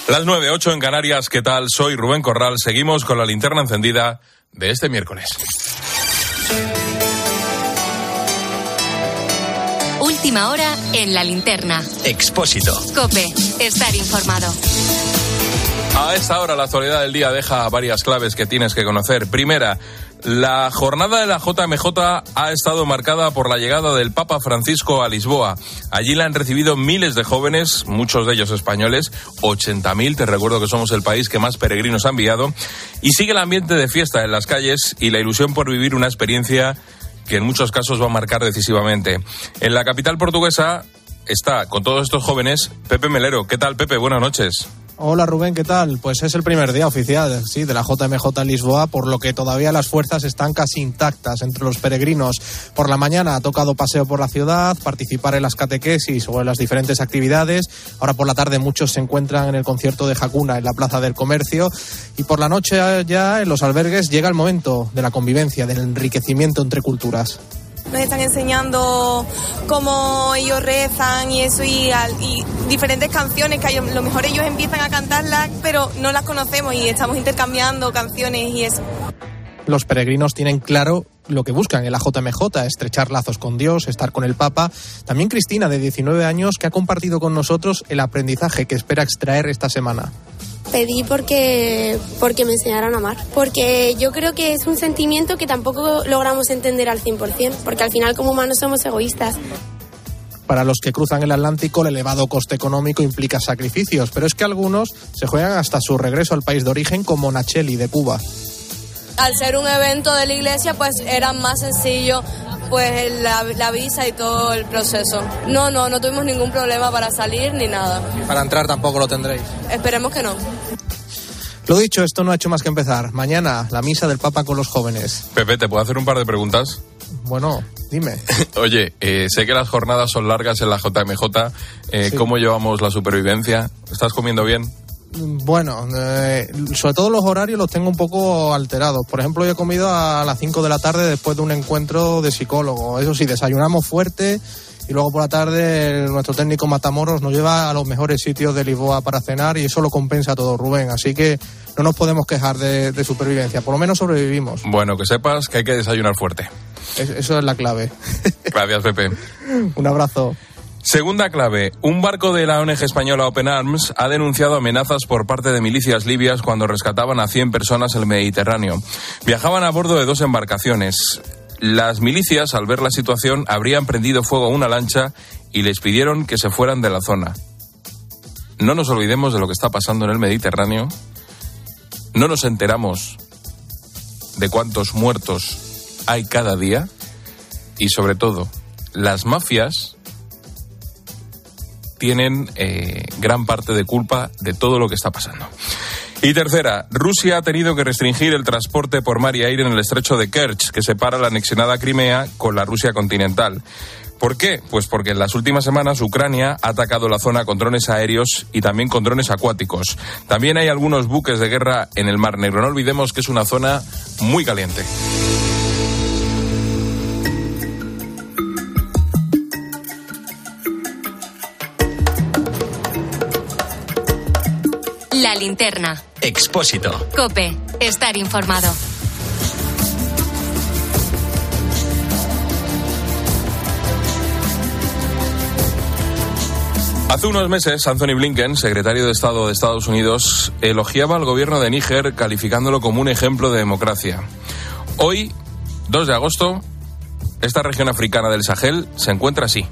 Las 9:08 en Canarias, ¿qué tal? Soy Rubén Corral, seguimos con la linterna encendida de este miércoles. Última hora en la linterna. Expósito. COPE, estar informado. A esta hora la actualidad del día deja varias claves que tienes que conocer. Primera, la jornada de la JMJ ha estado marcada por la llegada del Papa Francisco a Lisboa. Allí la han recibido miles de jóvenes, muchos de ellos españoles, 80.000, te recuerdo que somos el país que más peregrinos ha enviado, y sigue el ambiente de fiesta en las calles y la ilusión por vivir una experiencia que en muchos casos va a marcar decisivamente. En la capital portuguesa está, con todos estos jóvenes, Pepe Melero. ¿Qué tal, Pepe? Buenas noches. Hola Rubén, ¿qué tal? Pues es el primer día oficial, sí, de la JMJ en Lisboa, por lo que todavía las fuerzas están casi intactas entre los peregrinos. Por la mañana ha tocado paseo por la ciudad, participar en las catequesis o en las diferentes actividades. Ahora por la tarde muchos se encuentran en el concierto de Hakuna en la Plaza del Comercio. Y por la noche ya en los albergues llega el momento de la convivencia, del enriquecimiento entre culturas. Nos están enseñando cómo ellos rezan y eso, y diferentes canciones que a lo mejor ellos empiezan a cantarlas, pero no las conocemos y estamos intercambiando canciones y eso. Los peregrinos tienen claro lo que buscan en la JMJ, estrechar lazos con Dios, estar con el Papa. También Cristina, de 19 años, que ha compartido con nosotros el aprendizaje que espera extraer esta semana. Pedí porque me enseñaran a amar, porque yo creo que es un sentimiento que tampoco logramos entender al 100%, porque al final como humanos somos egoístas. Para los que cruzan el Atlántico, el elevado coste económico implica sacrificios, pero es que algunos se juegan hasta su regreso al país de origen, como Nacheli, de Cuba. Al ser un evento de la iglesia, pues era más sencillo pues la visa y todo el proceso. No tuvimos ningún problema para salir ni nada. Para entrar tampoco lo tendréis. Esperemos que no. Lo dicho, esto no ha hecho más que empezar. Mañana, la misa del Papa con los jóvenes. Pepe, ¿te puedo hacer un par de preguntas? Bueno, dime. Oye, sé que las jornadas son largas en la JMJ. Sí. ¿Cómo llevamos la supervivencia? ¿Estás comiendo bien? Bueno, sobre todo los horarios los tengo un poco alterados. Por ejemplo, yo he comido a las 5 de la tarde después de un encuentro de psicólogo. Eso sí, desayunamos fuerte y luego por la tarde nuestro técnico Matamoros nos lleva a los mejores sitios de Lisboa para cenar y eso lo compensa todo, Rubén. Así que no nos podemos quejar de supervivencia. Por lo menos sobrevivimos. Bueno, que sepas que hay que desayunar fuerte. Eso es la clave. Gracias, Pepe. Un abrazo. Segunda clave, un barco de la ONG española Open Arms ha denunciado amenazas por parte de milicias libias cuando rescataban a 100 personas en el Mediterráneo. Viajaban a bordo de 2 embarcaciones. Las milicias, al ver la situación, habrían prendido fuego a una lancha y les pidieron que se fueran de la zona. No nos olvidemos de lo que está pasando en el Mediterráneo. No nos enteramos de cuántos muertos hay cada día. Y sobre todo, las mafias tienen gran parte de culpa de todo lo que está pasando. Y tercera, Rusia ha tenido que restringir el transporte por mar y aire en el estrecho de Kerch, que separa la anexionada Crimea con la Rusia continental. ¿Por qué? Pues porque en las últimas semanas Ucrania ha atacado la zona con drones aéreos y también con drones acuáticos. También hay algunos buques de guerra en el Mar Negro. No olvidemos que es una zona muy caliente. La linterna. Expósito. COPE, estar informado. Hace unos meses, Anthony Blinken, secretario de Estado de Estados Unidos, elogiaba al gobierno de Níger, calificándolo como un ejemplo de democracia. Hoy, 2 de agosto, esta región africana del Sahel se encuentra así.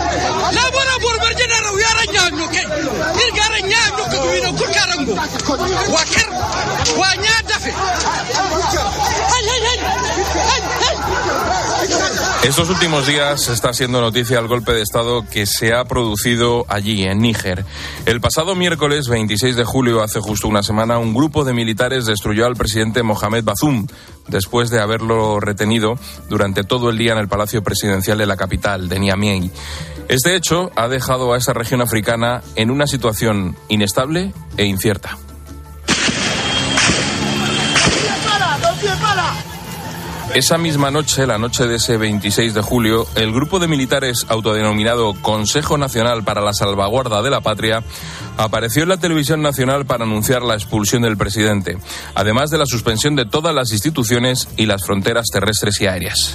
Estos últimos días está siendo noticia el golpe de Estado que se ha producido allí, en Níger. El pasado miércoles 26 de julio, hace justo una semana, un grupo de militares destruyó al presidente Mohamed Bazoum, después de haberlo retenido durante todo el día en el Palacio Presidencial de la capital, de Niamey. Este hecho ha dejado a esa región africana en una situación inestable e incierta. Esa misma noche, la noche de ese 26 de julio, el grupo de militares autodenominado Consejo Nacional para la Salvaguarda de la Patria apareció en la televisión nacional para anunciar la expulsión del presidente, además de la suspensión de todas las instituciones y las fronteras terrestres y aéreas.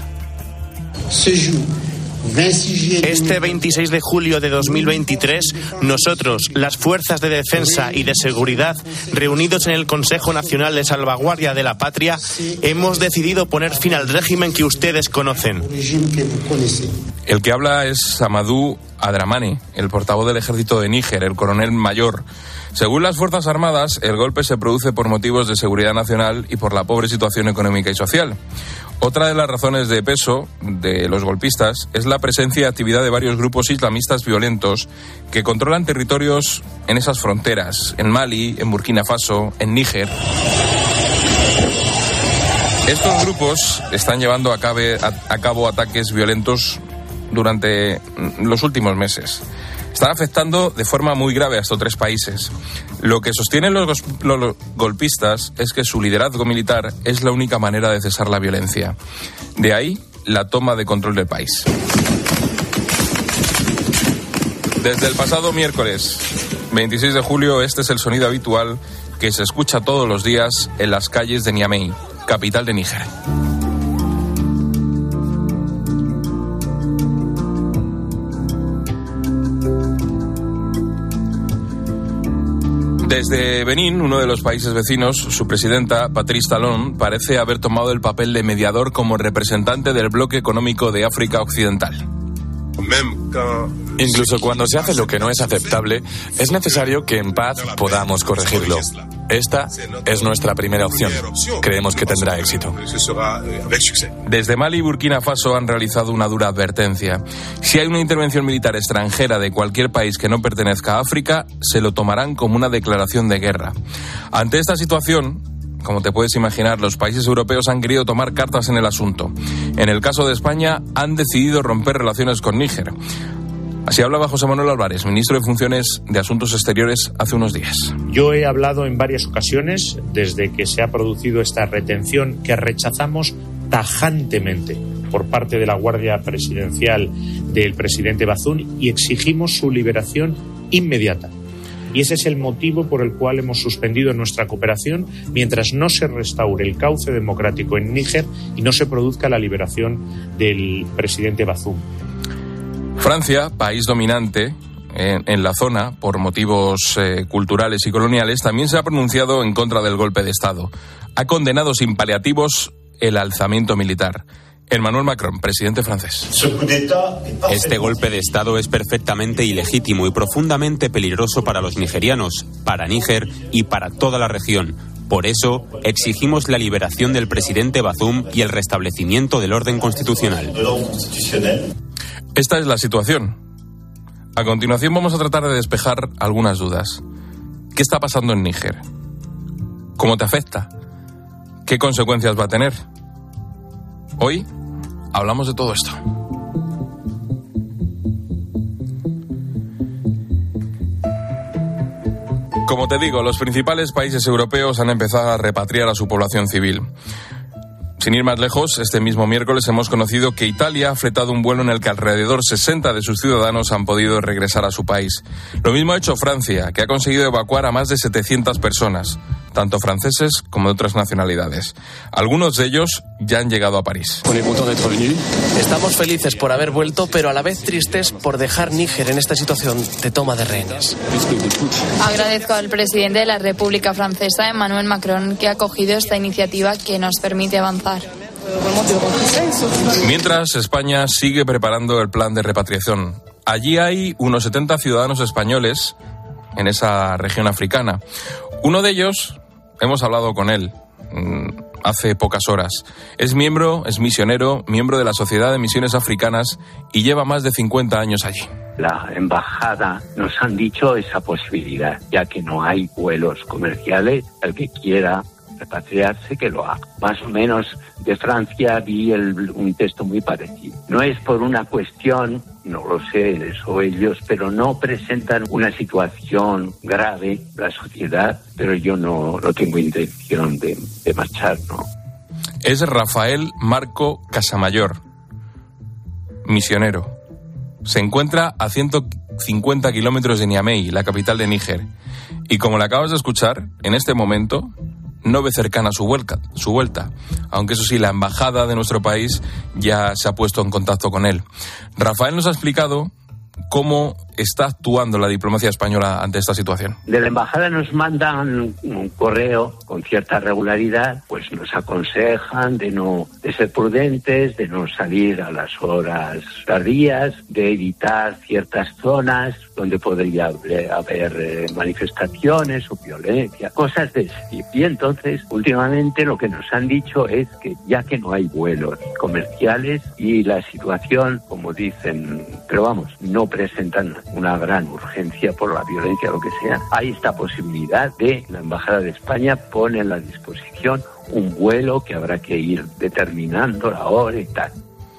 Este 26 de julio de 2023, nosotros, las fuerzas de defensa y de seguridad, reunidos en el Consejo Nacional de Salvaguardia de la Patria, hemos decidido poner fin al régimen que ustedes conocen. El que habla es Amadou Adramane, el portavoz del ejército de Níger, el coronel mayor. Según las Fuerzas Armadas, el golpe se produce por motivos de seguridad nacional y por la pobre situación económica y social. Otra de las razones de peso de los golpistas es la presencia y actividad de varios grupos islamistas violentos que controlan territorios en esas fronteras, en Mali, en Burkina Faso, en Níger. Estos grupos están llevando a cabo ataques violentos durante los últimos meses. Están afectando de forma muy grave a estos tres países. Lo que sostienen los golpistas es que su liderazgo militar es la única manera de cesar la violencia. De ahí la toma de control del país. Desde el pasado miércoles 26 de julio, este es el sonido habitual que se escucha todos los días en las calles de Niamey, capital de Níger. Desde Benín, uno de los países vecinos, su presidenta, Patrice Talon, parece haber tomado el papel de mediador como representante del bloque económico de África Occidental. Incluso cuando se hace lo que no es aceptable, es necesario que en paz podamos corregirlo. Esta es nuestra primera opción. Creemos que tendrá éxito. Desde Mali y Burkina Faso han realizado una dura advertencia. Si hay una intervención militar extranjera de cualquier país que no pertenezca a África, se lo tomarán como una declaración de guerra. Ante esta situación, como te puedes imaginar, los países europeos han querido tomar cartas en el asunto. En el caso de España, han decidido romper relaciones con Níger. Así hablaba José Manuel Álvarez, ministro de Funciones de Asuntos Exteriores, hace unos días. Yo he hablado en varias ocasiones, desde que se ha producido esta retención, que rechazamos tajantemente por parte de la Guardia Presidencial del presidente Bazoum y exigimos su liberación inmediata. Y ese es el motivo por el cual hemos suspendido nuestra cooperación mientras no se restaure el cauce democrático en Níger y no se produzca la liberación del presidente Bazoum. Francia, país dominante en la zona por motivos culturales y coloniales, también se ha pronunciado en contra del golpe de Estado. Ha condenado sin paliativos el alzamiento militar. Emmanuel Macron, presidente francés. Este golpe de Estado es perfectamente ilegítimo y profundamente peligroso para los nigerianos, para Níger y para toda la región. Por eso, exigimos la liberación del presidente Bazoum y el restablecimiento del orden constitucional. Esta es la situación. A continuación vamos a tratar de despejar algunas dudas. ¿Qué está pasando en Níger? ¿Cómo te afecta? ¿Qué consecuencias va a tener? Hoy hablamos de todo esto. Como te digo, los principales países europeos han empezado a repatriar a su población civil. Sin ir más lejos, este mismo miércoles hemos conocido que Italia ha fletado un vuelo en el que alrededor 60 de sus ciudadanos han podido regresar a su país. Lo mismo ha hecho Francia, que ha conseguido evacuar a más de 700 personas, tanto franceses como de otras nacionalidades. Algunos de ellos ya han llegado a París. Estamos felices por haber vuelto, pero a la vez tristes por dejar Níger en esta situación de toma de rehenes. Agradezco al presidente de la República Francesa, Emmanuel Macron, que ha acogido esta iniciativa que nos permite avanzar. Mientras, España sigue preparando el plan de repatriación. Allí hay unos 70 ciudadanos españoles en esa región africana. Uno de ellos, hemos hablado con él hace pocas horas. Es misionero, miembro de la Sociedad de Misiones Africanas y lleva más de 50 años allí. La embajada nos han dicho esa posibilidad, ya que no hay vuelos comerciales, el que quiera repatriarse que lo haga. Más o menos de Francia vi un texto muy parecido. No es por una cuestión, no lo sé, eso ellos, pero no presentan una situación grave la sociedad, pero yo no tengo intención de marchar, ¿no? es Rafael Marco Casamayor, misionero. Se encuentra a 150 kilómetros de Niamey, la capital de Níger. Y como le acabas de escuchar, en este momento no ve cercana su vuelta. Aunque eso sí, la embajada de nuestro país ya se ha puesto en contacto con él. Rafael nos ha explicado cómo está actuando la diplomacia española ante esta situación. De la embajada nos mandan un correo con cierta regularidad, pues nos aconsejan de ser prudentes, de no salir a las horas tardías, de evitar ciertas zonas donde podría haber manifestaciones o violencia, cosas de ese tipo. Y entonces, últimamente lo que nos han dicho es que ya que no hay vuelos comerciales y la situación, como dicen, pero vamos, no presentan una gran urgencia por la violencia o lo que sea, hay esta posibilidad de la Embajada de España pone a la disposición un vuelo que habrá que ir determinando la hora y tal.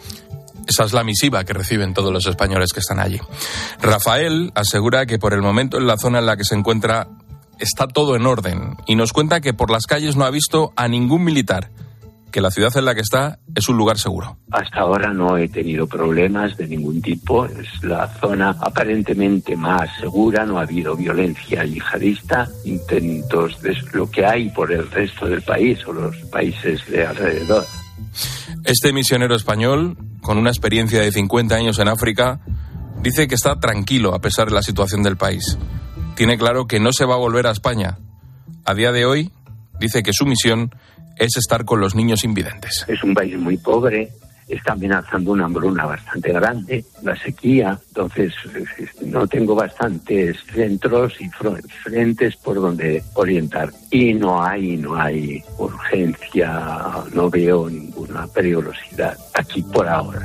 Esa es la misiva que reciben todos los españoles que están allí. Rafael asegura que por el momento en la zona en la que se encuentra está todo en orden y nos cuenta que por las calles no ha visto a ningún militar, que la ciudad en la que está es un lugar seguro. Hasta ahora no he tenido problemas de ningún tipo. Es la zona aparentemente más segura, no ha habido violencia yihadista, intentos de lo que hay por el resto del país o los países de alrededor. Este misionero español, con una experiencia de 50 años en África, dice que está tranquilo a pesar de la situación del país. Tiene claro que no se va a volver a España. A día de hoy, dice que su misión es estar con los niños invidentes. Es un país muy pobre, está amenazando una hambruna bastante grande, la sequía, entonces no tengo bastantes centros y frentes por donde orientar. Y no hay urgencia, no veo ninguna peligrosidad aquí por ahora.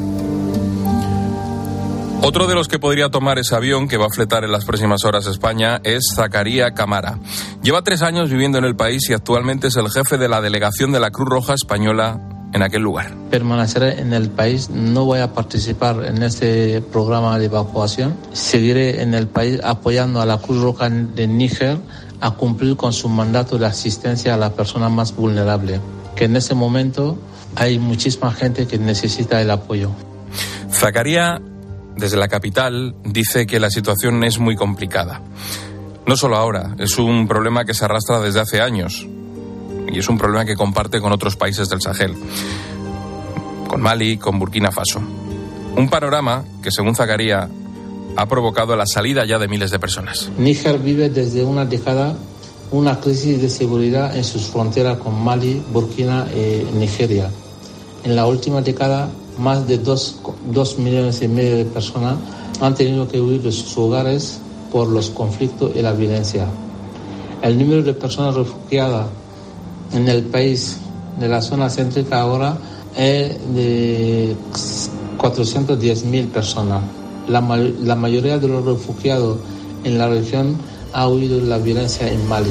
Otro de los que podría tomar ese avión que va a fletar en las próximas horas a España es Zacaría Camara. Lleva 3 años viviendo en el país y actualmente es el jefe de la delegación de la Cruz Roja Española en aquel lugar. Permaneceré en el país, no voy a participar en este programa de evacuación. Seguiré en el país apoyando a la Cruz Roja de Níger a cumplir con su mandato de asistencia a la persona más vulnerable, que en ese momento hay muchísima gente que necesita el apoyo. Zacaría, desde la capital, dice que la situación es muy complicada. No solo ahora, es un problema que se arrastra desde hace años y es un problema que comparte con otros países del Sahel, con Mali, con Burkina Faso. Un panorama que, según Zacaría, ha provocado la salida ya de miles de personas. Níger vive desde una década una crisis de seguridad en sus fronteras con Mali, Burkina y Nigeria. En la última década, más de 2,5 millones de personas han tenido que huir de sus hogares por los conflictos y la violencia. El número de personas refugiadas en el país de la zona céntrica ahora es de 410.000 personas. La mayoría de los refugiados en la región ha huido de la violencia en Mali.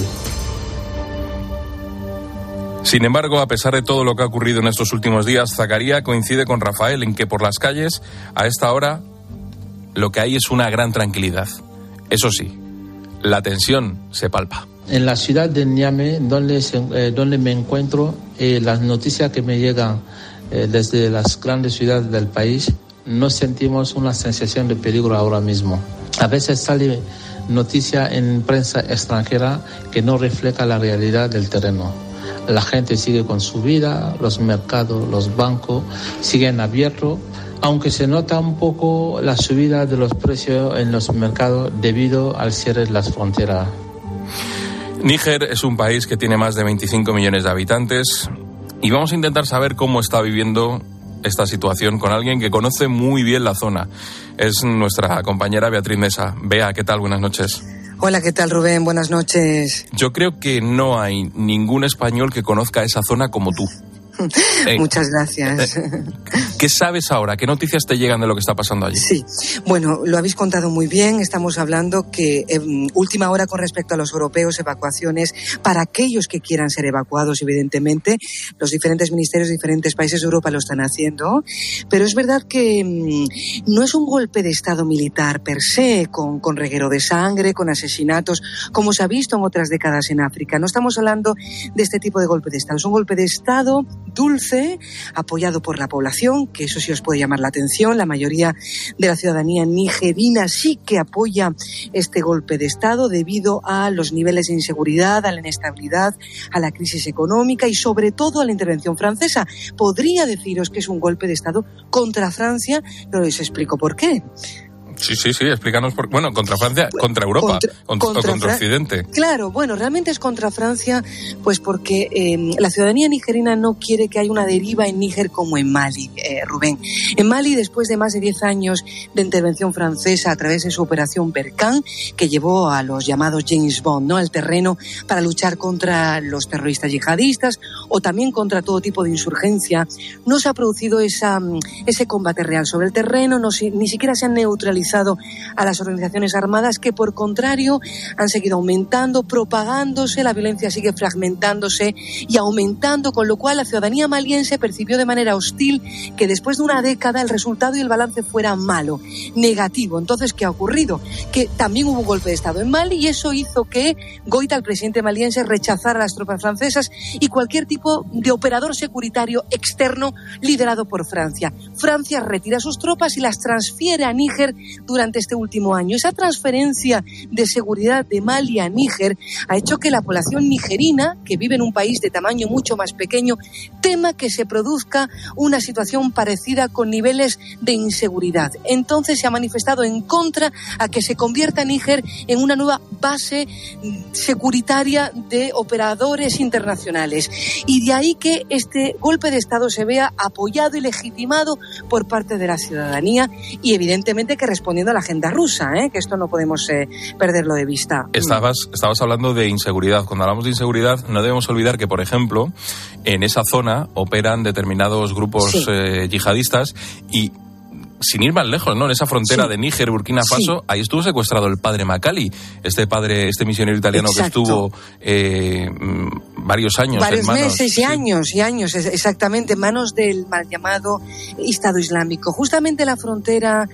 Sin embargo, a pesar de todo lo que ha ocurrido en estos últimos días, Zacaría coincide con Rafael en que por las calles, a esta hora, lo que hay es una gran tranquilidad. Eso sí, la tensión se palpa. En la ciudad de Niamey, donde me encuentro, las noticias que me llegan desde las grandes ciudades del país, no sentimos una sensación de peligro ahora mismo. A veces sale noticia en prensa extranjera que no refleja la realidad del terreno. La gente sigue con su vida, los mercados, los bancos siguen abiertos, aunque se nota un poco la subida de los precios en los mercados debido al cierre de las fronteras. Níger es un país que tiene más de 25 millones de habitantes y vamos a intentar saber cómo está viviendo esta situación con alguien que conoce muy bien la zona. Es nuestra compañera Beatriz Mesa. Bea, ¿qué tal? Buenas noches. Hola, ¿qué tal, Rubén? Buenas noches. Yo creo que no hay ningún español que conozca esa zona como tú. Muchas gracias. ¿Qué sabes ahora? ¿Qué noticias te llegan de lo que está pasando allí? Sí, bueno, lo habéis contado muy bien. Estamos hablando que última hora con respecto a los europeos, evacuaciones para aquellos que quieran ser evacuados, evidentemente. Los diferentes ministerios de diferentes países de Europa lo están haciendo. Pero es verdad que no es un golpe de Estado militar per se, con reguero de sangre, con asesinatos, como se ha visto en otras décadas en África. No estamos hablando de este tipo de golpe de Estado. Es un golpe de Estado dulce, apoyado por la población, que eso sí os puede llamar la atención. La mayoría de la ciudadanía nigerina sí que apoya este golpe de Estado debido a los niveles de inseguridad, a la inestabilidad, a la crisis económica y sobre todo a la intervención francesa. Podría deciros que es un golpe de Estado contra Francia, pero les explico por qué. Sí, explícanos contra Francia, contra Europa, contra Occidente. Claro, realmente es contra Francia, pues porque la ciudadanía nigerina no quiere que haya una deriva en Níger como en Mali, Rubén. En Mali, después de más de 10 años de intervención francesa a través de su operación Berkane, que llevó a los llamados James Bond, ¿no?, al terreno para luchar contra los terroristas yihadistas o también contra todo tipo de insurgencia, no se ha producido ese combate real sobre el terreno, ni siquiera se han neutralizado a las organizaciones armadas, que por contrario han seguido aumentando, propagándose, la violencia sigue fragmentándose y aumentando, con lo cual la ciudadanía maliense percibió de manera hostil que después de una década el resultado y el balance fuera malo, negativo. Entonces, ¿qué ha ocurrido? Que también hubo un golpe de Estado en Mali y eso hizo que Goita, el presidente maliense, rechazara a las tropas francesas y cualquier tipo de operador securitario externo liderado por Francia. Francia retira sus tropas y las transfiere a Níger durante este último año. Esa transferencia de seguridad de Mali a Níger ha hecho que la población nigerina, que vive en un país de tamaño mucho más pequeño, tema que se produzca una situación parecida con niveles de inseguridad. Entonces se ha manifestado en contra a que se convierta Níger en una nueva base securitaria de operadores internacionales. Y de ahí que este golpe de Estado se vea apoyado y legitimado por parte de la ciudadanía y evidentemente que respondiendo a la agenda rusa, que esto no podemos perderlo de vista. Estabas hablando de inseguridad. Cuando hablamos de inseguridad, no debemos olvidar que, por ejemplo, en esa zona operan determinados grupos yihadistas y, sin ir más lejos, ¿no?, en esa frontera de Níger, Burkina Faso, ahí estuvo secuestrado el padre Makali, este misionero italiano. Exacto. Que estuvo varios años en manos... meses y años, exactamente, en manos del mal llamado Estado Islámico. Justamente la frontera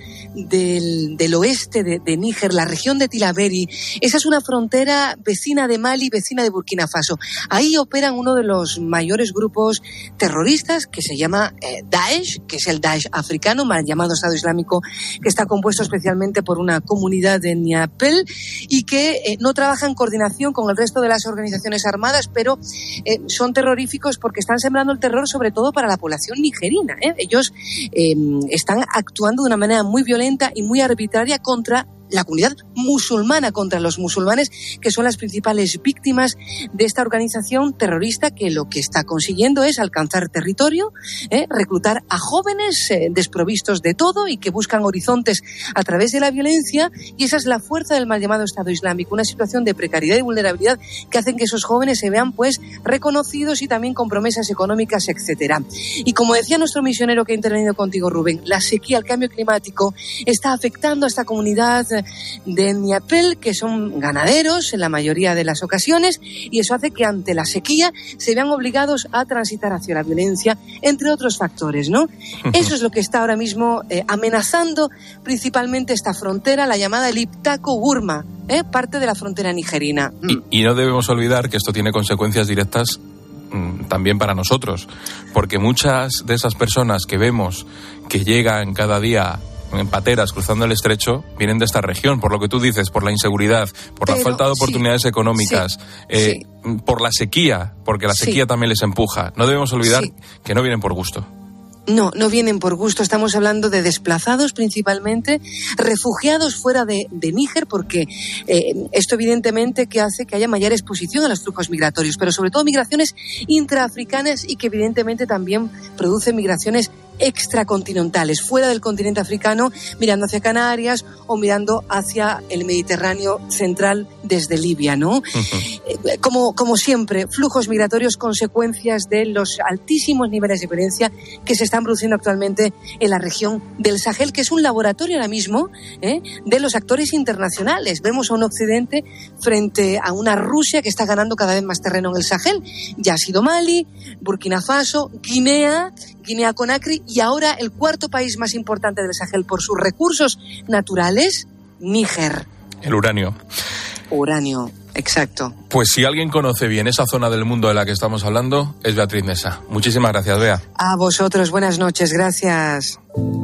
del oeste de Níger, la región de Tilaberi, esa es una frontera vecina de Mali, vecina de Burkina Faso. Ahí operan uno de los mayores grupos terroristas que se llama Daesh, que es el Daesh africano, mal llamado Estado Islámico, que está compuesto especialmente por una comunidad de Niapel y que no trabaja en coordinación con el resto de las organizaciones armadas, pero son terroríficos porque están sembrando el terror sobre todo para la población nigerina. Ellos están actuando de una manera muy violenta y muy arbitraria contra la comunidad musulmana, contra los musulmanes, que son las principales víctimas de esta organización terrorista, que lo que está consiguiendo es alcanzar territorio, reclutar a jóvenes desprovistos de todo y que buscan horizontes a través de la violencia, y esa es la fuerza del mal llamado Estado Islámico, una situación de precariedad y vulnerabilidad que hacen que esos jóvenes se vean pues reconocidos y también con promesas económicas, etcétera. Y como decía nuestro misionero que ha intervenido contigo, Rubén, la sequía, el cambio climático está afectando a esta comunidad de Niapel, que son ganaderos en la mayoría de las ocasiones, y eso hace que ante la sequía se vean obligados a transitar hacia la violencia, entre otros factores, ¿no? Eso es lo que está ahora mismo amenazando principalmente esta frontera, la llamada el Iptako-Burma, parte de la frontera nigerina. Y no debemos olvidar que esto tiene consecuencias directas también para nosotros, porque muchas de esas personas que vemos que llegan cada día en pateras cruzando el estrecho vienen de esta región, por lo que tú dices, por la inseguridad, por la falta de oportunidades económicas, por la sequía, porque la sequía también les empuja. No debemos olvidar que no vienen por gusto. No vienen por gusto. Estamos hablando de desplazados principalmente, refugiados fuera de Níger, porque esto evidentemente que hace que haya mayor exposición a los flujos migratorios, pero sobre todo migraciones intraafricanas y que evidentemente también producen migraciones extracontinentales, fuera del continente africano, mirando hacia Canarias o mirando hacia el Mediterráneo central desde Libia, ¿no? Como siempre, flujos migratorios, consecuencias de los altísimos niveles de violencia que se están produciendo actualmente en la región del Sahel, que es un laboratorio ahora mismo de los actores internacionales. Vemos a un Occidente frente a una Rusia que está ganando cada vez más terreno en el Sahel. Ya ha sido Mali, Burkina Faso, Guinea-Conakry y ahora el cuarto país más importante del Sahel por sus recursos naturales, Níger. El uranio. exacto. Pues si alguien conoce bien esa zona del mundo de la que estamos hablando, es Beatriz Mesa. Muchísimas gracias, Bea. A vosotros, buenas noches, gracias.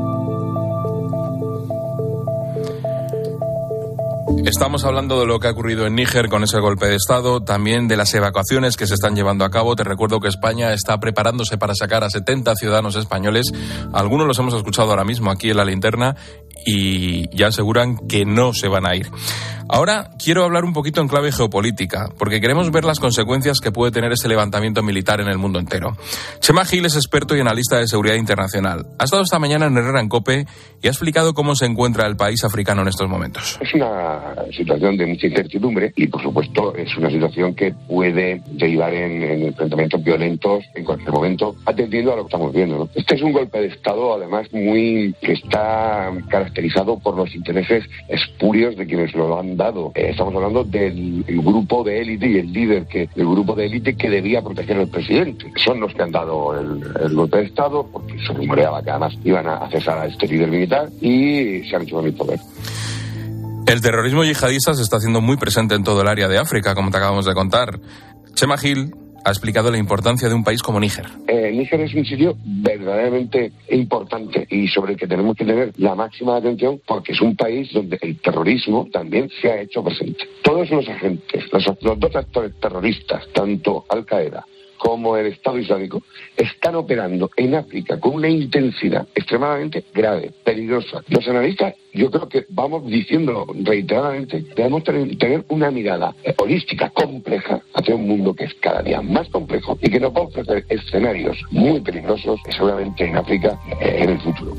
Estamos hablando de lo que ha ocurrido en Níger con ese golpe de Estado, también de las evacuaciones que se están llevando a cabo. Te recuerdo que España está preparándose para sacar a 70 ciudadanos españoles. Algunos los hemos escuchado ahora mismo aquí en La Linterna y ya aseguran que no se van a ir. Ahora quiero hablar un poquito en clave geopolítica, porque queremos ver las consecuencias que puede tener ese levantamiento militar en el mundo entero. Chema Gil es experto y analista de seguridad internacional. Ha estado esta mañana en Herrera en COPE y ha explicado cómo se encuentra el país africano en estos momentos. Es una situación de mucha incertidumbre y, por supuesto, es una situación que puede derivar en enfrentamientos violentos en cualquier momento, atendiendo a lo que estamos viendo, ¿no? Este es un golpe de Estado, además, que está caracterizado por los intereses espurios de quienes lo han dado. Estamos hablando del grupo de élite y el líder del grupo de élite que debía proteger al presidente. Son los que han dado el golpe de Estado, porque se rumoreaba que además iban a cesar a este líder militar y se han hecho con el poder. El terrorismo yihadista se está haciendo muy presente en todo el área de África, como te acabamos de contar. Chema Gil ha explicado la importancia de un país como Níger. Níger es un sitio verdaderamente importante y sobre el que tenemos que tener la máxima atención, porque es un país donde el terrorismo también se ha hecho presente. Todos los agentes, los dos actores terroristas, tanto Al-Qaeda como el Estado Islámico, están operando en África con una intensidad extremadamente grave, peligrosa. Los analistas, yo creo que vamos diciéndolo reiteradamente, debemos tener una mirada holística, compleja, hacia un mundo que es cada día más complejo y que nos va a ofrecer escenarios muy peligrosos, seguramente en África, en el futuro.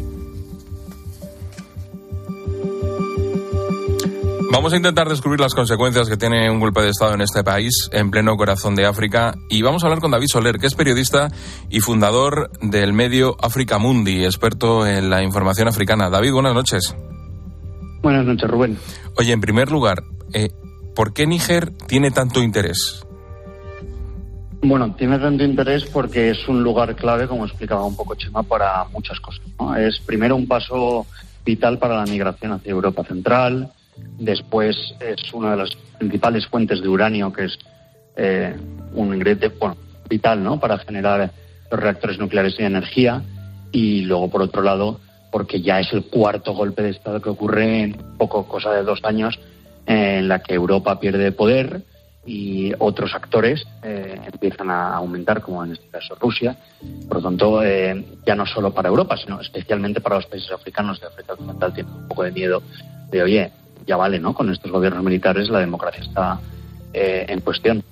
Vamos a intentar descubrir las consecuencias que tiene un golpe de Estado en este país, en pleno corazón de África, y vamos a hablar con David Soler, que es periodista y fundador del medio Africa Mundi, experto en la información africana. David, buenas noches. Buenas noches, Rubén. Oye, en primer lugar, ¿por qué Níger tiene tanto interés? Bueno, tiene tanto interés porque es un lugar clave, como explicaba un poco Chema, para muchas cosas, ¿no? Es primero un paso vital para la migración hacia Europa Central. Después es una de las principales fuentes de uranio, que es un ingrediente vital, ¿no?, para generar los reactores nucleares de energía. Y luego, por otro lado, porque ya es el cuarto golpe de Estado que ocurre en cosa de 2 años, en la que Europa pierde poder y otros actores empiezan a aumentar, como en este caso Rusia. Por lo tanto, ya no solo para Europa, sino especialmente para los países africanos de África Occidental, tienen un poco de miedo de, oye, ya vale, ¿no? Con estos gobiernos militares la democracia está en cuestión.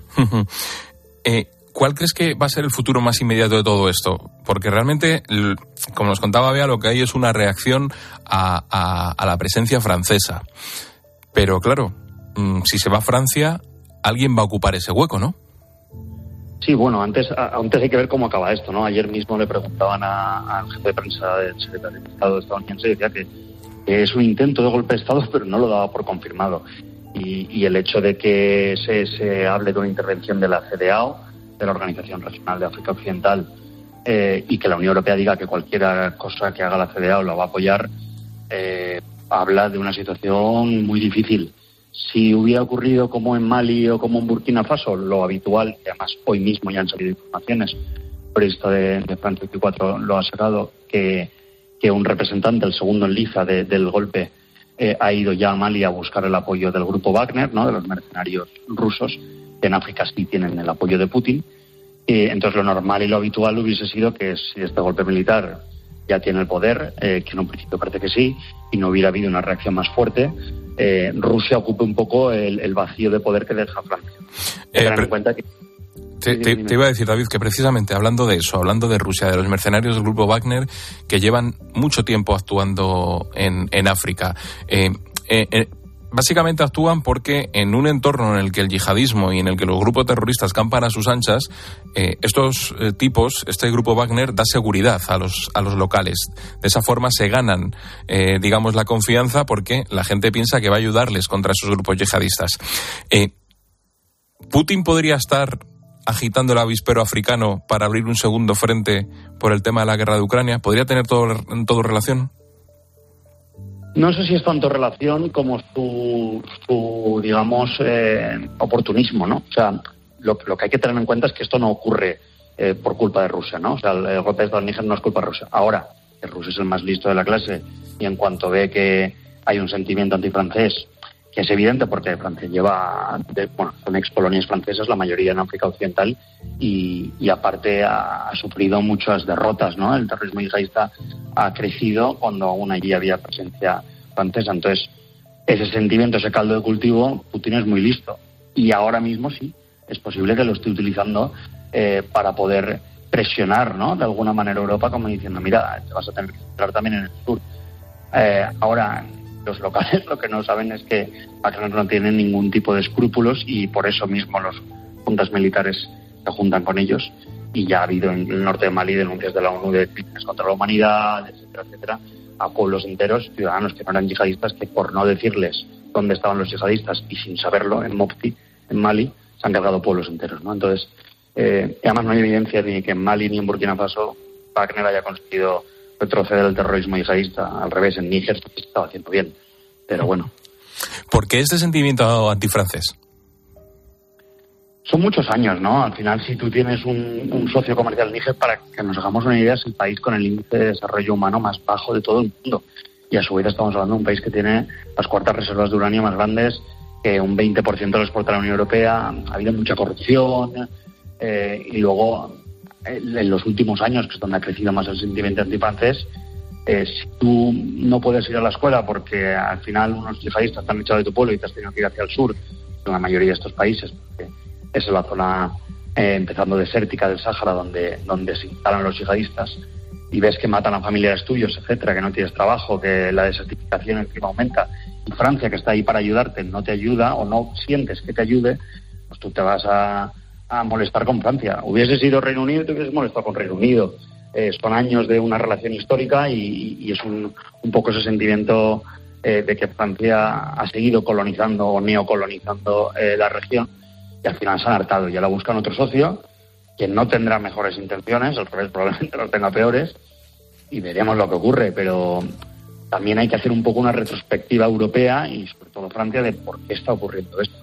¿Cuál crees que va a ser el futuro más inmediato de todo esto? Porque realmente, como nos contaba Bea, lo que hay es una reacción a la presencia francesa. Pero claro, si se va a Francia, alguien va a ocupar ese hueco, ¿no? Sí, bueno, antes hay que ver cómo acaba esto, ¿no? Ayer mismo le preguntaban al jefe de prensa del secretario de Estado estadounidense y decía que es un intento de golpe de Estado, pero no lo daba por confirmado. Y el hecho de que se hable de una intervención de la CEDEAO, de la Organización Regional de África Occidental, y que la Unión Europea diga que cualquier cosa que haga la CEDEAO la va a apoyar, habla de una situación muy difícil. Si hubiera ocurrido como en Mali o como en Burkina Faso, lo habitual, y además hoy mismo ya han salido informaciones, el periodista de France 24 lo ha sacado, que un representante, el segundo en liza del golpe, ha ido ya a Mali a buscar el apoyo del grupo Wagner, ¿no?, de los mercenarios rusos, que en África sí tienen el apoyo de Putin. Entonces lo normal y lo habitual hubiese sido que si este golpe militar ya tiene el poder, que en un principio parece que sí, y no hubiera habido una reacción más fuerte, Rusia ocupe un poco el vacío de poder que deja Francia. Tener en cuenta que... Te iba a decir, David, que precisamente hablando de eso, hablando de Rusia, de los mercenarios del grupo Wagner, que llevan mucho tiempo actuando en África, básicamente actúan porque en un entorno en el que el yihadismo y en el que los grupos terroristas campan a sus anchas, estos tipos, este grupo Wagner da seguridad a los locales. De esa forma se ganan, digamos, la confianza, porque la gente piensa que va a ayudarles contra esos grupos yihadistas. ¿Putin podría estar agitando el avispero africano para abrir un segundo frente por el tema de la guerra de Ucrania? ¿Podría tener todo relación? No sé si es tanto relación como su digamos, oportunismo, ¿no? O sea, lo que hay que tener en cuenta es que esto no ocurre por culpa de Rusia, ¿no? O sea, el golpe de Estado en Níger no es culpa de Rusia. Ahora, que Rusia es el más listo de la clase y en cuanto ve que hay un sentimiento antifrancés, que es evidente porque Francia son ex-colonias francesas, la mayoría en África Occidental, y aparte ha sufrido muchas derrotas, ¿no? El terrorismo yihadista ha crecido cuando aún allí había presencia francesa. Entonces, ese sentimiento, ese caldo de cultivo, Putin es muy listo. Y ahora mismo sí, es posible que lo esté utilizando para poder presionar, ¿no? De alguna manera Europa, como diciendo, mira, te vas a tener que centrar también en el sur. Ahora, los locales lo que no saben es que Wagner no tiene ningún tipo de escrúpulos y por eso mismo los juntas militares se juntan con ellos, y ya ha habido en el norte de Mali denuncias de la ONU de crímenes contra la humanidad, etcétera, etcétera, a pueblos enteros, ciudadanos que no eran yihadistas, que por no decirles dónde estaban los yihadistas y sin saberlo, en Mopti, en Mali, se han cargado pueblos enteros, ¿no? Entonces, además no hay evidencia ni que en Mali ni en Burkina Faso Wagner haya conseguido retroceder el terrorismo yihadista. Al revés, en Níger se estaba haciendo bien. Pero bueno. ¿Por qué este sentimiento antifrancés? Son muchos años, ¿no? Al final, si tú tienes un socio comercial Níger, para que nos hagamos una idea, es el país con el índice de desarrollo humano más bajo de todo el mundo. Y a su vez estamos hablando de un país que tiene las cuartas reservas de uranio más grandes, que un 20% lo exporta a la Unión Europea. Ha habido mucha corrupción. Y luego, en los últimos años, que es donde ha crecido más el sentimiento antifrancés, si tú no puedes ir a la escuela porque al final unos yihadistas te han echado de tu pueblo y te has tenido que ir hacia el sur, en la mayoría de estos países, porque es la zona empezando desértica del Sáhara donde se instalan los yihadistas, y ves que matan a familiares tuyos, etcétera, que no tienes trabajo, que la desertificación encima aumenta, y Francia, que está ahí para ayudarte, no te ayuda o no sientes que te ayude, pues tú te vas a molestar con Francia. Hubiese sido Reino Unido, te hubieses molestado con Reino Unido. Son años de una relación histórica y es un poco ese sentimiento de que Francia ha seguido colonizando o neocolonizando la región, y al final se han hartado y ahora buscan otro socio que no tendrá mejores intenciones, al revés, probablemente los tenga peores, y veremos lo que ocurre. Pero también hay que hacer un poco una retrospectiva europea y sobre todo Francia de por qué está ocurriendo esto.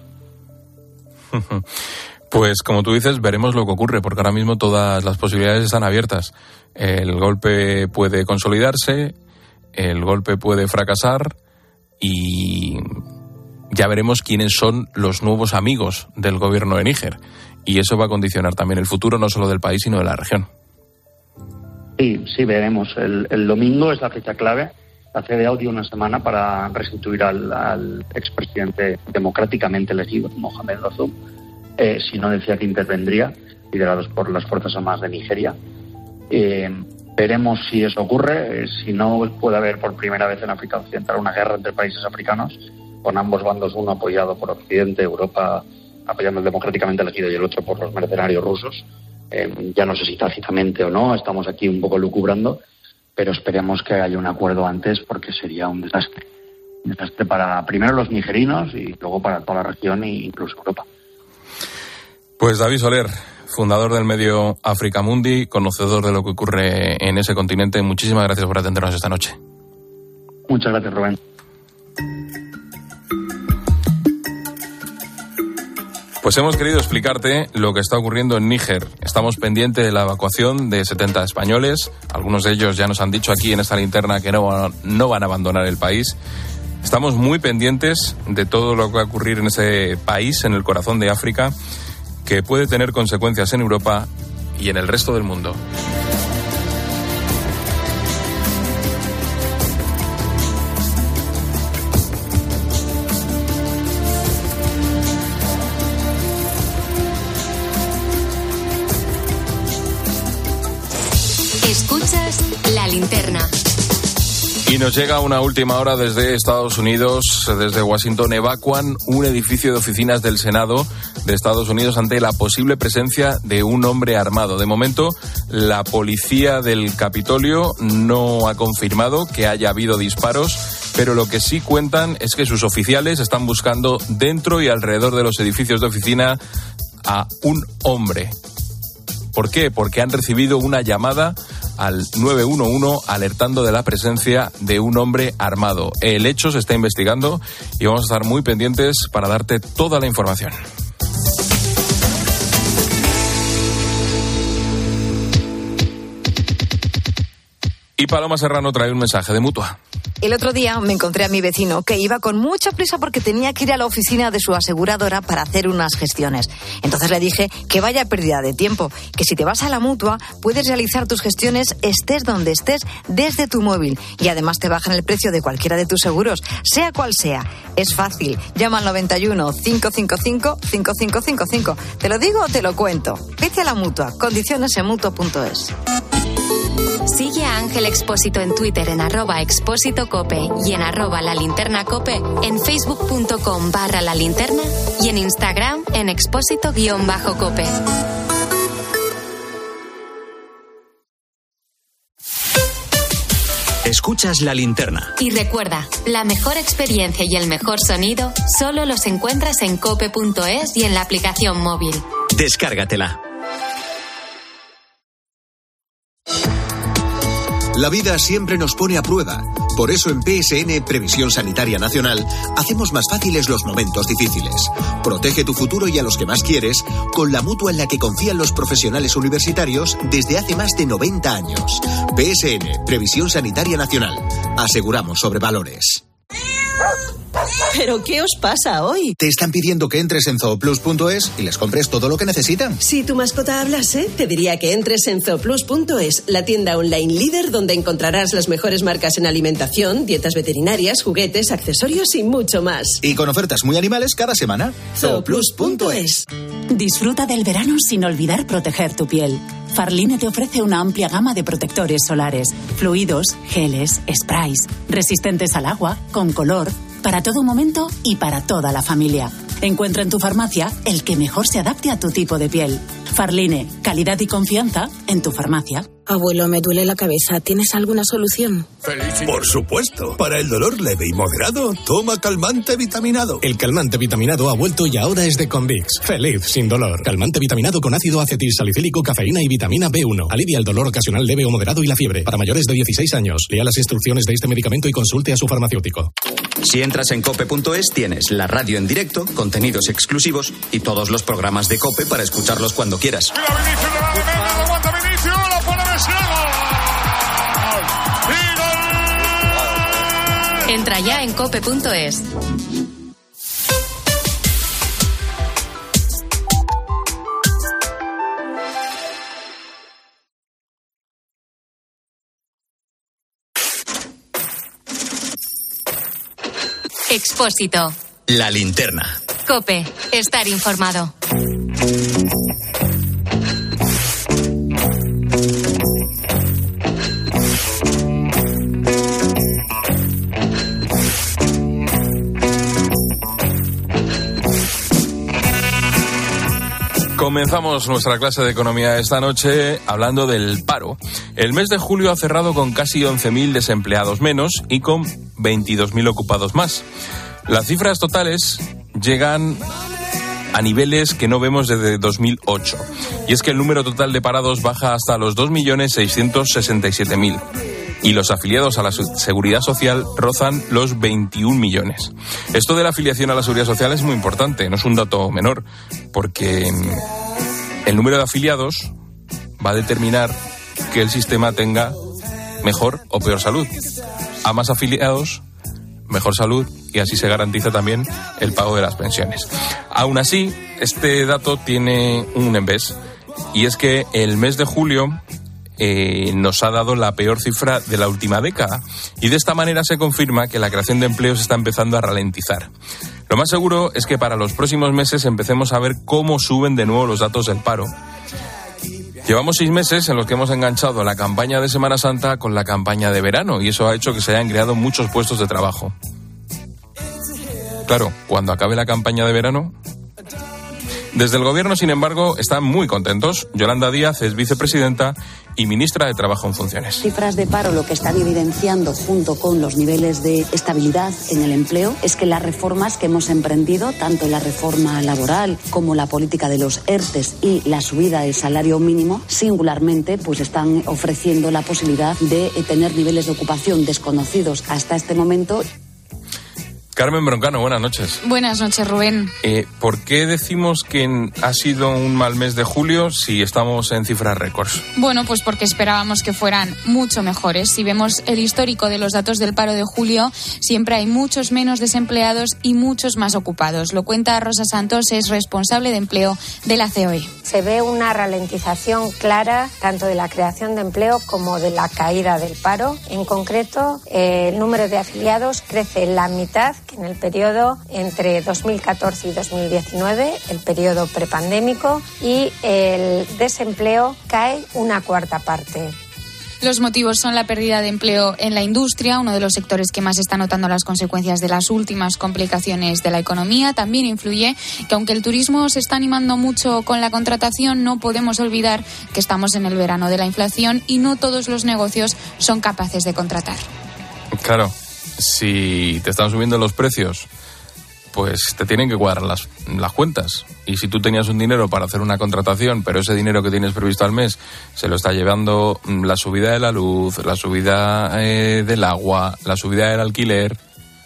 Pues como tú dices, veremos lo que ocurre, porque ahora mismo todas las posibilidades están abiertas. El golpe puede consolidarse, el golpe puede fracasar, y ya veremos quiénes son los nuevos amigos del gobierno de Níger. Y eso va a condicionar también el futuro no solo del país, sino de la región. Sí, veremos. El domingo es la fecha clave. La CDAO dio una semana para restituir al expresidente democráticamente elegido, Mohamed Bazoum. Si no, decía que intervendría, liderados por las Fuerzas Armadas de Nigeria. Veremos si eso ocurre. Si no, puede haber por primera vez en África Occidental una guerra entre países africanos, con ambos bandos, uno apoyado por Occidente, Europa apoyando al democráticamente elegido, y el otro por los mercenarios rusos. Ya no sé si tácitamente o no, estamos aquí un poco lucubrando, pero esperemos que haya un acuerdo antes, porque sería un desastre. Un desastre para primero los nigerinos y luego para toda la región e incluso Europa. Pues David Soler, fundador del medio Africamundi, conocedor de lo que ocurre en ese continente, muchísimas gracias por atendernos esta noche. Muchas gracias, Rubén. Pues hemos querido explicarte lo que está ocurriendo en Níger. Estamos pendientes de la evacuación de 70 españoles. Algunos de ellos ya nos han dicho aquí en esta linterna que no van a abandonar el país. Estamos muy pendientes de todo lo que va a ocurrir en ese país, en el corazón de África, que puede tener consecuencias en Europa y en el resto del mundo. Escuchas La Linterna. Y nos llega una última hora desde Estados Unidos, desde Washington. Evacúan un edificio de oficinas del Senado de Estados Unidos ante la posible presencia de un hombre armado. De momento, la policía del Capitolio no ha confirmado que haya habido disparos, pero lo que sí cuentan es que sus oficiales están buscando dentro y alrededor de los edificios de oficina a un hombre. ¿Por qué? Porque han recibido una llamada al 911 alertando de la presencia de un hombre armado. El hecho se está investigando y vamos a estar muy pendientes para darte toda la información. Y Paloma Serrano trae un mensaje de Mutua. El otro día me encontré a mi vecino que iba con mucha prisa porque tenía que ir a la oficina de su aseguradora para hacer unas gestiones. Entonces le dije que vaya pérdida de tiempo, que si te vas a la Mutua puedes realizar tus gestiones estés donde estés desde tu móvil y además te bajan el precio de cualquiera de tus seguros, sea cual sea. Es fácil, llama al 91 555 5555. ¿Te lo digo o te lo cuento? Vete a la Mutua, condiciones en mutua.es. Sigue a Ángel Expósito en Twitter en @expósitocope y en @lalinternacope, en facebook.com/lalinterna y en Instagram en expósito_cope. Escuchas La Linterna. Y recuerda, la mejor experiencia y el mejor sonido solo los encuentras en cope.es y en la aplicación móvil. Descárgatela. La vida siempre nos pone a prueba. Por eso en PSN, Previsión Sanitaria Nacional, hacemos más fáciles los momentos difíciles. Protege tu futuro y a los que más quieres con la Mutua en la que confían los profesionales universitarios desde hace más de 90 años. PSN, Previsión Sanitaria Nacional. Aseguramos sobre valores. ¿Pero qué os pasa hoy? Te están pidiendo que entres en zooplus.es y les compres todo lo que necesitan. Si tu mascota hablase, te diría que entres en zooplus.es, la tienda online líder donde encontrarás las mejores marcas en alimentación, dietas veterinarias, juguetes, accesorios y mucho más. Y con ofertas muy animales cada semana. Zooplus.es. Disfruta del verano sin olvidar proteger tu piel. Farline te ofrece una amplia gama de protectores solares, fluidos, geles, sprays, resistentes al agua, con color, para todo momento y para toda la familia. Encuentra en tu farmacia el que mejor se adapte a tu tipo de piel. Farline, calidad y confianza en tu farmacia. Abuelo, me duele la cabeza. ¿Tienes alguna solución? Por supuesto. Para el dolor leve y moderado, toma calmante vitaminado. El calmante vitaminado ha vuelto y ahora es de Convix. Feliz sin dolor. Calmante vitaminado con ácido acetilsalicílico, cafeína y vitamina B1. Alivia el dolor ocasional leve o moderado y la fiebre. Para mayores de 16 años. Lea las instrucciones de este medicamento y consulte a su farmacéutico. Si entras en cope.es tienes la radio en directo, contenidos exclusivos y todos los programas de COPE para escucharlos cuando quieras. Entra ya en cope.es. Expósito. La Linterna. Cope. Estar informado. Comenzamos nuestra clase de economía esta noche hablando del paro. El mes de julio ha cerrado con casi 11.000 desempleados menos y con 22.000 ocupados más. Las cifras totales llegan a niveles que no vemos desde 2008. Y es que el número total de parados baja hasta los 2.667.000. Y los afiliados a la Seguridad Social rozan los 21 millones. Esto de la afiliación a la Seguridad Social es muy importante, no es un dato menor, porque el número de afiliados va a determinar que el sistema tenga mejor o peor salud. A más afiliados, mejor salud, y así se garantiza también el pago de las pensiones. Aún así, este dato tiene un envés, y es que el mes de julio nos ha dado la peor cifra de la última década, y de esta manera se confirma que la creación de empleos está empezando a ralentizar. Lo más seguro es que para los próximos meses empecemos a ver cómo suben de nuevo los datos del paro. Llevamos 6 meses en los que hemos enganchado la campaña de Semana Santa con la campaña de verano, y eso ha hecho que se hayan creado muchos puestos de trabajo. Claro, cuando acabe la campaña de verano, Desde el Gobierno, sin embargo, están muy contentos. Yolanda Díaz es vicepresidenta y ministra de Trabajo en funciones. Cifras de paro lo que están evidenciando, junto con los niveles de estabilidad en el empleo, es que las reformas que hemos emprendido, tanto la reforma laboral como la política de los ERTEs y la subida del salario mínimo, singularmente, pues están ofreciendo la posibilidad de tener niveles de ocupación desconocidos hasta este momento. Carmen Broncano, buenas noches. Buenas noches, Rubén. ¿Por qué decimos que ha sido un mal mes de julio si estamos en cifras récords? Bueno, pues porque esperábamos que fueran mucho mejores. Si vemos el histórico de los datos del paro de julio, siempre hay muchos menos desempleados y muchos más ocupados. Lo cuenta Rosa Santos, es responsable de empleo de la COE. Se ve una ralentización clara tanto de la creación de empleo como de la caída del paro. En concreto, el número de afiliados crece la mitad que en el periodo entre 2014 y 2019, el periodo prepandémico, y el desempleo cae una cuarta parte. Los motivos son la pérdida de empleo en la industria, uno de los sectores que más está notando las consecuencias de las últimas complicaciones de la economía. También influye que aunque el turismo se está animando mucho con la contratación, no podemos olvidar que estamos en el verano de la inflación y no todos los negocios son capaces de contratar. Claro, si te están subiendo los precios, pues te tienen que cuadrar las cuentas. Y si tú tenías un dinero para hacer una contratación, pero ese dinero que tienes previsto al mes se lo está llevando la subida de la luz, la subida del agua, la subida del alquiler,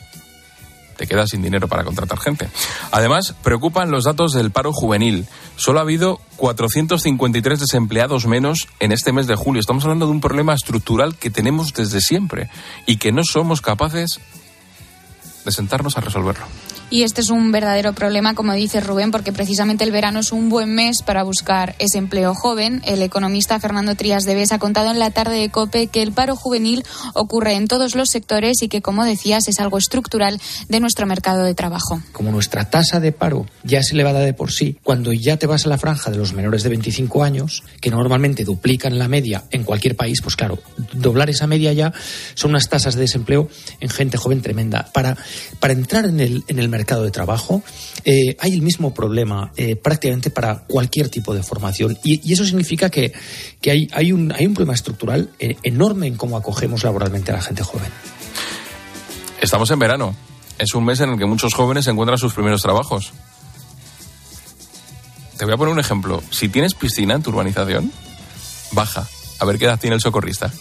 te quedas sin dinero para contratar gente. Además, preocupan los datos del paro juvenil. Solo ha habido 453 desempleados menos en este mes de julio. Estamos hablando de un problema estructural que tenemos desde siempre y que no somos capaces de sentarnos a resolverlo. Y este es un verdadero problema, como dice Rubén, porque precisamente el verano es un buen mes para buscar ese empleo joven. El economista Fernando Trías de Bes ha contado en la tarde de COPE que el paro juvenil ocurre en todos los sectores y que, como decías, es algo estructural de nuestro mercado de trabajo. Como nuestra tasa de paro ya es elevada de por sí, cuando ya te vas a la franja de los menores de 25 años, que normalmente duplican la media en cualquier país, pues claro, doblar esa media ya son unas tasas de desempleo en gente joven tremenda. Para entrar en el mercado de trabajo hay el mismo problema prácticamente para cualquier tipo de formación y eso significa que hay un problema estructural enorme en cómo acogemos laboralmente a la gente joven. Estamos en verano. Es un mes en el que muchos jóvenes encuentran sus primeros trabajos. Te voy a poner un ejemplo. Si tienes piscina en tu urbanización, baja a ver qué edad tiene el socorrista.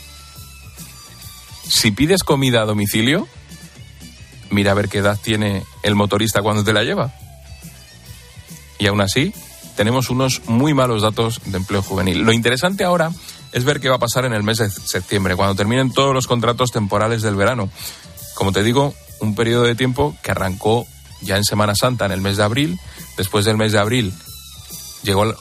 Si pides comida a domicilio, mira a ver qué edad tiene el motorista cuando te la lleva. Y aún así, tenemos unos muy malos datos de empleo juvenil. Lo interesante ahora es ver qué va a pasar en el mes de septiembre, cuando terminen todos los contratos temporales del verano. Como te digo, un periodo de tiempo que arrancó ya en Semana Santa, en el mes de abril. Después del mes de abril llegó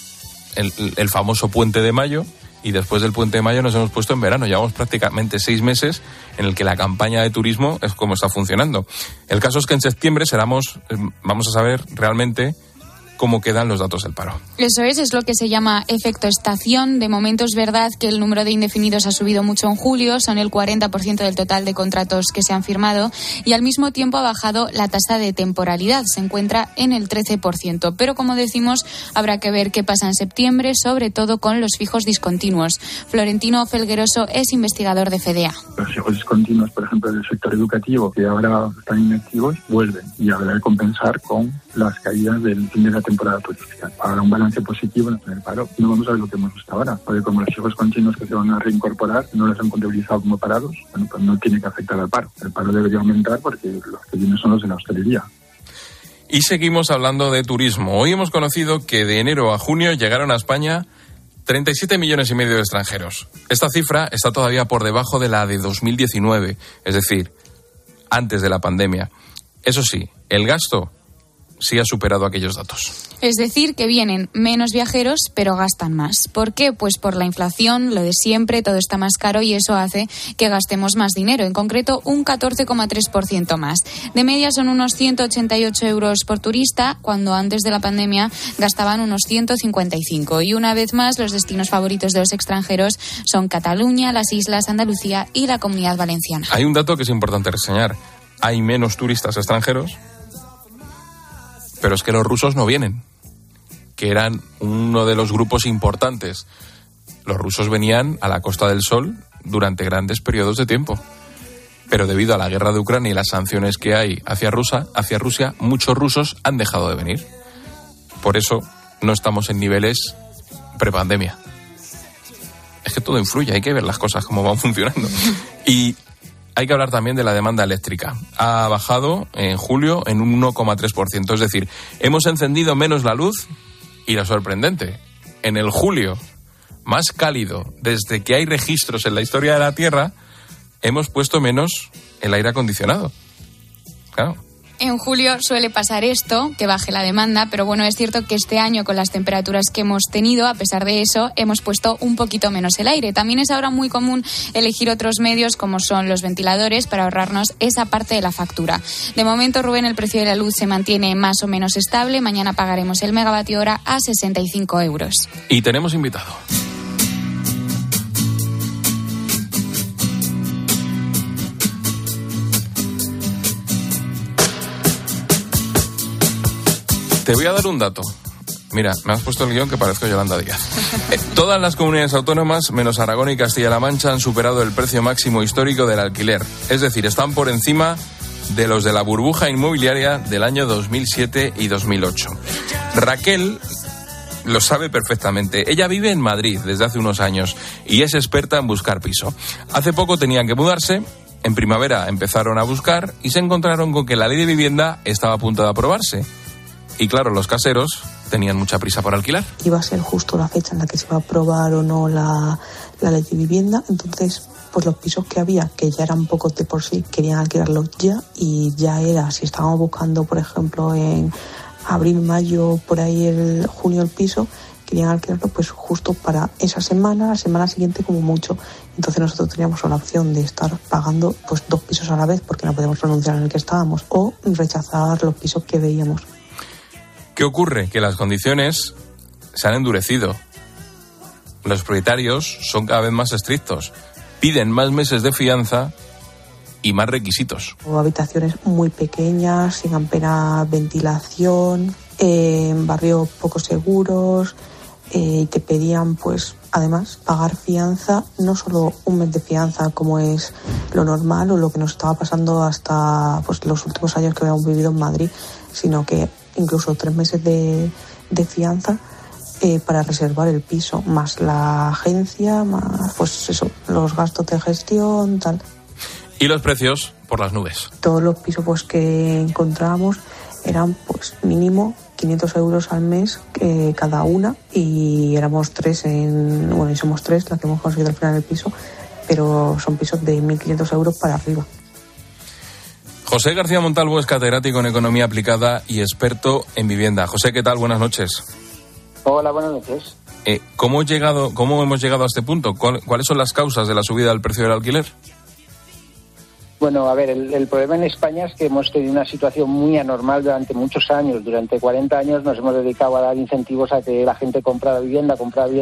el famoso puente de mayo. Y después del puente de mayo nos hemos puesto en verano. Llevamos prácticamente 6 meses en el que la campaña de turismo es como está funcionando. El caso es que en septiembre vamos a saber realmente cómo quedan los datos del paro. Eso es lo que se llama efecto estación. De momento es verdad que el número de indefinidos ha subido mucho en julio, son el 40% del total de contratos que se han firmado y al mismo tiempo ha bajado la tasa de temporalidad, se encuentra en el 13%. Pero como decimos, habrá que ver qué pasa en septiembre, sobre todo con los fijos discontinuos. Florentino Felgueroso es investigador de FEDEA. Los fijos discontinuos, por ejemplo, del sector educativo, que ahora están inactivos, vuelven y habrá que compensar con las caídas del fin de la temporada turística. Habrá un balance positivo en el paro. No vamos a ver lo que hemos visto ahora, porque como los fijos continuos que se van a reincorporar no los han contabilizado como parados, bueno, pues no tiene que afectar al paro. El paro debería aumentar porque los que vienen son los de la hostelería. Y seguimos hablando de turismo. Hoy hemos conocido que de enero a junio llegaron a España 37,5 millones de extranjeros. Esta cifra está todavía por debajo de la de 2019, es decir, antes de la pandemia. Eso sí, el gasto sí ha superado aquellos datos. Es decir, que vienen menos viajeros, pero gastan más. ¿Por qué? Pues por la inflación, lo de siempre, todo está más caro y eso hace que gastemos más dinero. En concreto, un 14,3% más. De media son unos 188 euros por turista, cuando antes de la pandemia gastaban unos 155. Y una vez más, los destinos favoritos de los extranjeros son Cataluña, las Islas, Andalucía y la Comunidad Valenciana. Hay un dato que es importante reseñar. Hay menos turistas extranjeros, pero es que los rusos no vienen. que eran uno de los grupos importantes. Los rusos venían a la Costa del Sol durante grandes periodos de tiempo. Pero debido a la guerra de Ucrania y las sanciones que hay hacia Rusia, muchos rusos han dejado de venir. Por eso no estamos en niveles prepandemia. Es que todo influye, hay que ver las cosas cómo van funcionando. Y hay que hablar también de la demanda eléctrica. Ha bajado en julio en un 1,3%. Es decir, hemos encendido menos la luz y lo sorprendente, en el julio más cálido desde que hay registros en la historia de la Tierra, hemos puesto menos el aire acondicionado. Claro. En julio suele pasar esto, que baje la demanda, pero bueno, es cierto que este año con las temperaturas que hemos tenido, a pesar de eso, hemos puesto un poquito menos el aire. También es ahora muy común elegir otros medios como son los ventiladores para ahorrarnos esa parte de la factura. De momento, Rubén, el precio de la luz se mantiene más o menos estable. Mañana pagaremos el megavatio hora a 65 euros. Y tenemos invitado. Te voy a dar un dato. Mira, me has puesto el guión que parezco Yolanda Díaz. Todas las comunidades autónomas, menos Aragón y Castilla-La Mancha, han superado el precio máximo histórico del alquiler. Es decir, están por encima de los de la burbuja inmobiliaria del año 2007 y 2008. Raquel lo sabe perfectamente. Ella vive en Madrid desde hace unos años y es experta en buscar piso. Hace poco tenían que mudarse. En primavera empezaron a buscar y se encontraron con que la ley de vivienda estaba a punto de aprobarse. Y claro, los caseros tenían mucha prisa por alquilar. Iba a ser justo la fecha en la que se iba a aprobar o no la ley de vivienda, entonces pues los pisos que había, que ya eran pocos de por sí, querían alquilarlos ya, y ya era, si estábamos buscando, por ejemplo, en abril, mayo, por ahí el junio el piso, querían alquilarlo pues justo para esa semana, la semana siguiente como mucho. Entonces nosotros teníamos la opción de estar pagando pues 2 pisos a la vez, porque no podemos renunciar en el que estábamos, o rechazar los pisos que veíamos. ¿Qué ocurre? Que las condiciones se han endurecido. Los propietarios son cada vez más estrictos. Piden más meses de fianza y más requisitos. Habitaciones muy pequeñas, sin apenas ventilación, en barrios poco seguros, te pedían pues además pagar fianza, no solo un mes de fianza como es lo normal o lo que nos estaba pasando hasta pues los últimos años que habíamos vivido en Madrid, sino que incluso 3 meses de fianza para reservar el piso, más la agencia, más pues eso, los gastos de gestión, tal. Y los precios por las nubes. Todos los pisos pues que encontrábamos eran pues mínimo 500 euros al mes cada una, y éramos 3 y somos 3 las que hemos conseguido al final del piso, pero son pisos de 1.500 euros para arriba. José García Montalvo es catedrático en Economía Aplicada y experto en vivienda. José, ¿qué tal? Buenas noches. Hola, buenas noches. ¿Cómo hemos llegado a este punto? ¿Cuáles son las causas de la subida del precio del alquiler? Bueno, a ver, el problema en España es que hemos tenido una situación muy anormal durante muchos años. Durante 40 años nos hemos dedicado a dar incentivos a que la gente comprara vivienda,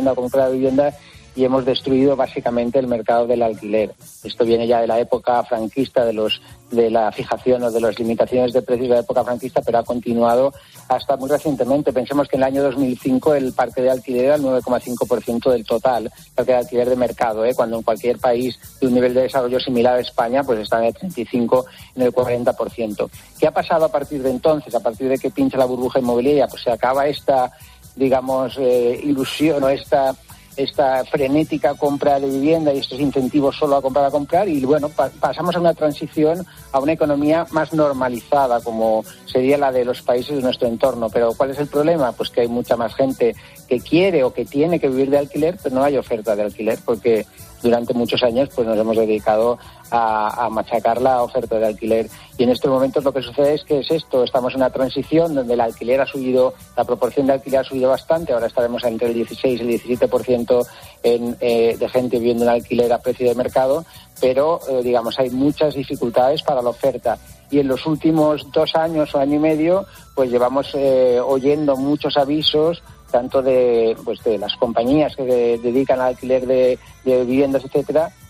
y hemos destruido básicamente el mercado del alquiler. Esto viene ya de la época franquista, de la fijación o de las limitaciones de precios de la época franquista, pero ha continuado hasta muy recientemente. Pensemos que en el año 2005 el parque de alquiler era el 9,5% del total, parque de alquiler de mercado, cuando en cualquier país de un nivel de desarrollo similar a España pues está en el 35%, en el 40%. ¿Qué ha pasado a partir de entonces? A partir de que pincha la burbuja inmobiliaria, pues se acaba esta, digamos, ilusión o esta frenética compra de vivienda y estos incentivos solo a comprar, y bueno, pasamos a una transición a una economía más normalizada, como sería la de los países de nuestro entorno. Pero ¿cuál es el problema? Pues que hay mucha más gente que quiere o que tiene que vivir de alquiler, pero no hay oferta de alquiler, porque durante muchos años pues nos hemos dedicado a machacar la oferta de alquiler, y en estos momentos lo que sucede es que estamos en una transición donde el alquiler ha subido, la proporción de alquiler ha subido bastante. Ahora estaremos entre el 16 y el 17% de gente viviendo en alquiler a precio de mercado, pero digamos hay muchas dificultades para la oferta, y en los últimos 2 años o año y medio pues llevamos oyendo muchos avisos tanto de las compañías que dedican al alquiler de viviendas, etcétera,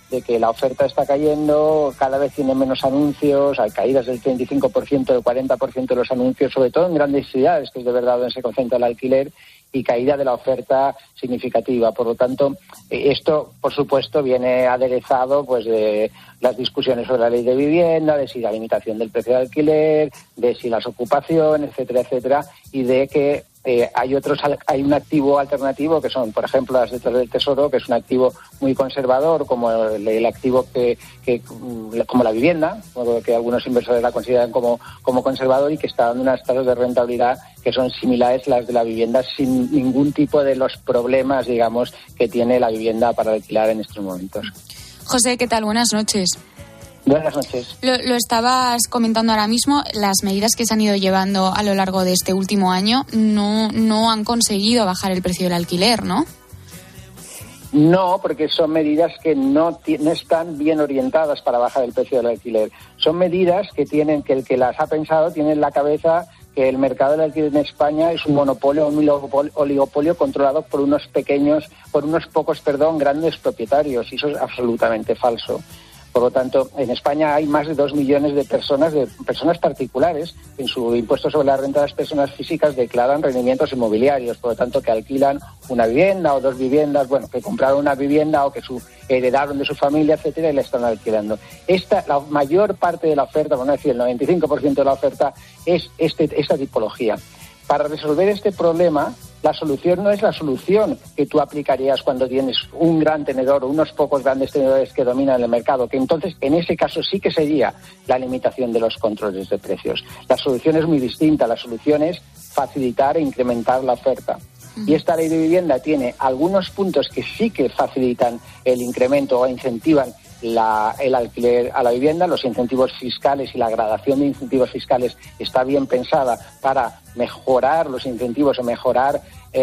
de que la oferta está cayendo, cada vez tiene menos anuncios, hay caídas del 35%, del 40% de los anuncios, sobre todo en grandes ciudades, que es de verdad donde se concentra el alquiler, y caída de la oferta significativa. Por lo tanto, esto, por supuesto, viene aderezado pues de las discusiones sobre la ley de vivienda, de si la limitación del precio de alquiler, de si las ocupaciones, etcétera, etcétera, y de que hay un activo alternativo que son, por ejemplo, las letras del Tesoro, que es un activo muy conservador, como el activo como la vivienda, que algunos inversores la consideran como conservador, y que está dando unas tasas de rentabilidad que son similares a las de la vivienda, sin ningún tipo de los problemas, digamos, que tiene la vivienda para alquilar en estos momentos. José, ¿qué tal? Buenas noches. Buenas noches. Lo estabas comentando ahora mismo, las medidas que se han ido llevando a lo largo de este último año no han conseguido bajar el precio del alquiler, ¿no? No, porque son medidas que no están bien orientadas para bajar el precio del alquiler. Son medidas que el que las ha pensado tiene en la cabeza que el mercado del alquiler en España es un monopolio, un oligopolio controlado por unos pocos grandes propietarios, y eso es absolutamente falso. Por lo tanto, en España hay más de 2 millones de personas particulares en su impuesto sobre la renta de las personas físicas declaran rendimientos inmobiliarios, por lo tanto que alquilan una vivienda o 2 viviendas, que compraron una vivienda o que heredaron de su familia, etcétera, y la están alquilando. La mayor parte de la oferta, por no decir el 95% de la oferta, es esta tipología. Para resolver este problema, la solución no es la solución que tú aplicarías cuando tienes un gran tenedor o unos pocos grandes tenedores que dominan el mercado, que entonces en ese caso sí que sería la limitación de los controles de precios. La solución es muy distinta, la solución es facilitar e incrementar la oferta. Y esta ley de vivienda tiene algunos puntos que sí que facilitan el incremento o incentivan el alquiler a la vivienda. Los incentivos fiscales y la gradación de incentivos fiscales está bien pensada para mejorar los incentivos o mejorar,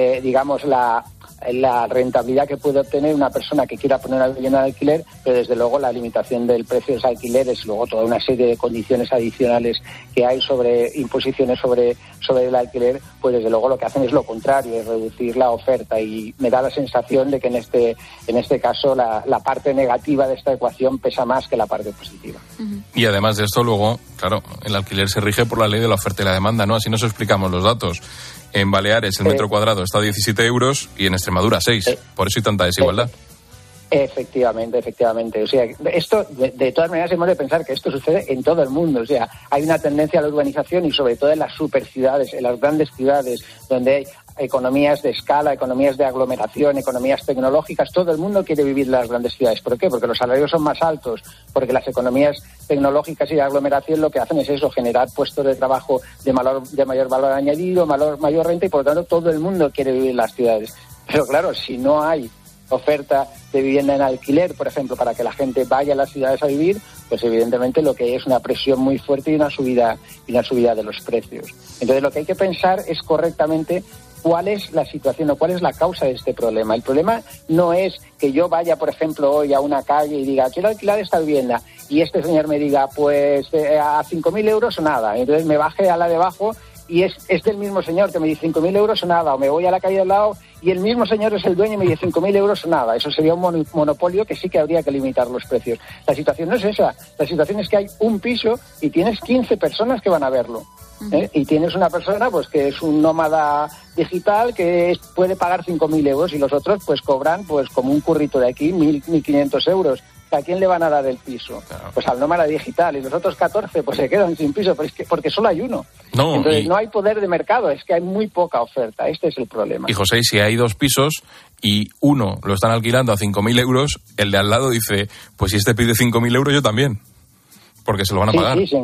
la rentabilidad que puede obtener una persona que quiera poner una vivienda de alquiler, pero desde luego la limitación del precio de los alquileres, luego toda una serie de condiciones adicionales que hay sobre imposiciones sobre el alquiler, pues desde luego lo que hacen es lo contrario, es reducir la oferta, y me da la sensación de que en este caso la parte negativa de esta ecuación pesa más que la parte positiva. Y además de esto, luego, claro, el alquiler se rige por la ley de la oferta y la demanda, ¿no? Así nos explicamos los datos. En Baleares el metro cuadrado está a 17 euros y en Extremadura 6. Por eso hay tanta desigualdad. Efectivamente. O sea, esto, de todas maneras, hemos de pensar que esto sucede en todo el mundo. O sea, hay una tendencia a la urbanización, y sobre todo en las superciudades, en las grandes ciudades, donde hay economías de escala, economías de aglomeración, economías tecnológicas. Todo el mundo quiere vivir en las grandes ciudades. ¿Por qué? Porque los salarios son más altos, porque las economías tecnológicas y de aglomeración lo que hacen es eso, generar puestos de trabajo de mayor valor añadido, mayor renta, y por lo tanto todo el mundo quiere vivir en las ciudades. Pero claro, si no hay oferta de vivienda en alquiler, por ejemplo, para que la gente vaya a las ciudades a vivir, pues evidentemente lo que hay es una presión muy fuerte y una subida de los precios. Entonces lo que hay que pensar es correctamente cuál es la situación o cuál es la causa de este problema. El problema no es que yo vaya, por ejemplo, hoy a una calle y diga, quiero alquilar esta vivienda, y este señor me diga, pues a 5.000 euros o nada. Entonces me baje a la de abajo y es del mismo señor que me dice 5.000 euros o nada, o me voy a la calle al lado y el mismo señor es el dueño y me dice 5.000 euros o nada. Eso sería un monopolio que sí que habría que limitar los precios. La situación no es esa. La situación es que hay un piso y tienes 15 personas que van a verlo. Y tienes una persona pues que es un nómada digital que puede pagar 5.000 euros y los otros pues cobran pues como un currito de aquí 1.500 euros. ¿A quién le van a dar el piso? Claro. Pues al nómada digital, y los otros 14 pues se quedan sin piso, pero es que porque solo hay uno. Entonces no hay poder de mercado, es que hay muy poca oferta. Este es el problema. Y José, si hay 2 pisos y uno lo están alquilando a 5.000 euros, el de al lado dice, pues si este pide 5.000 euros yo también, porque se lo van a pagar. Sí,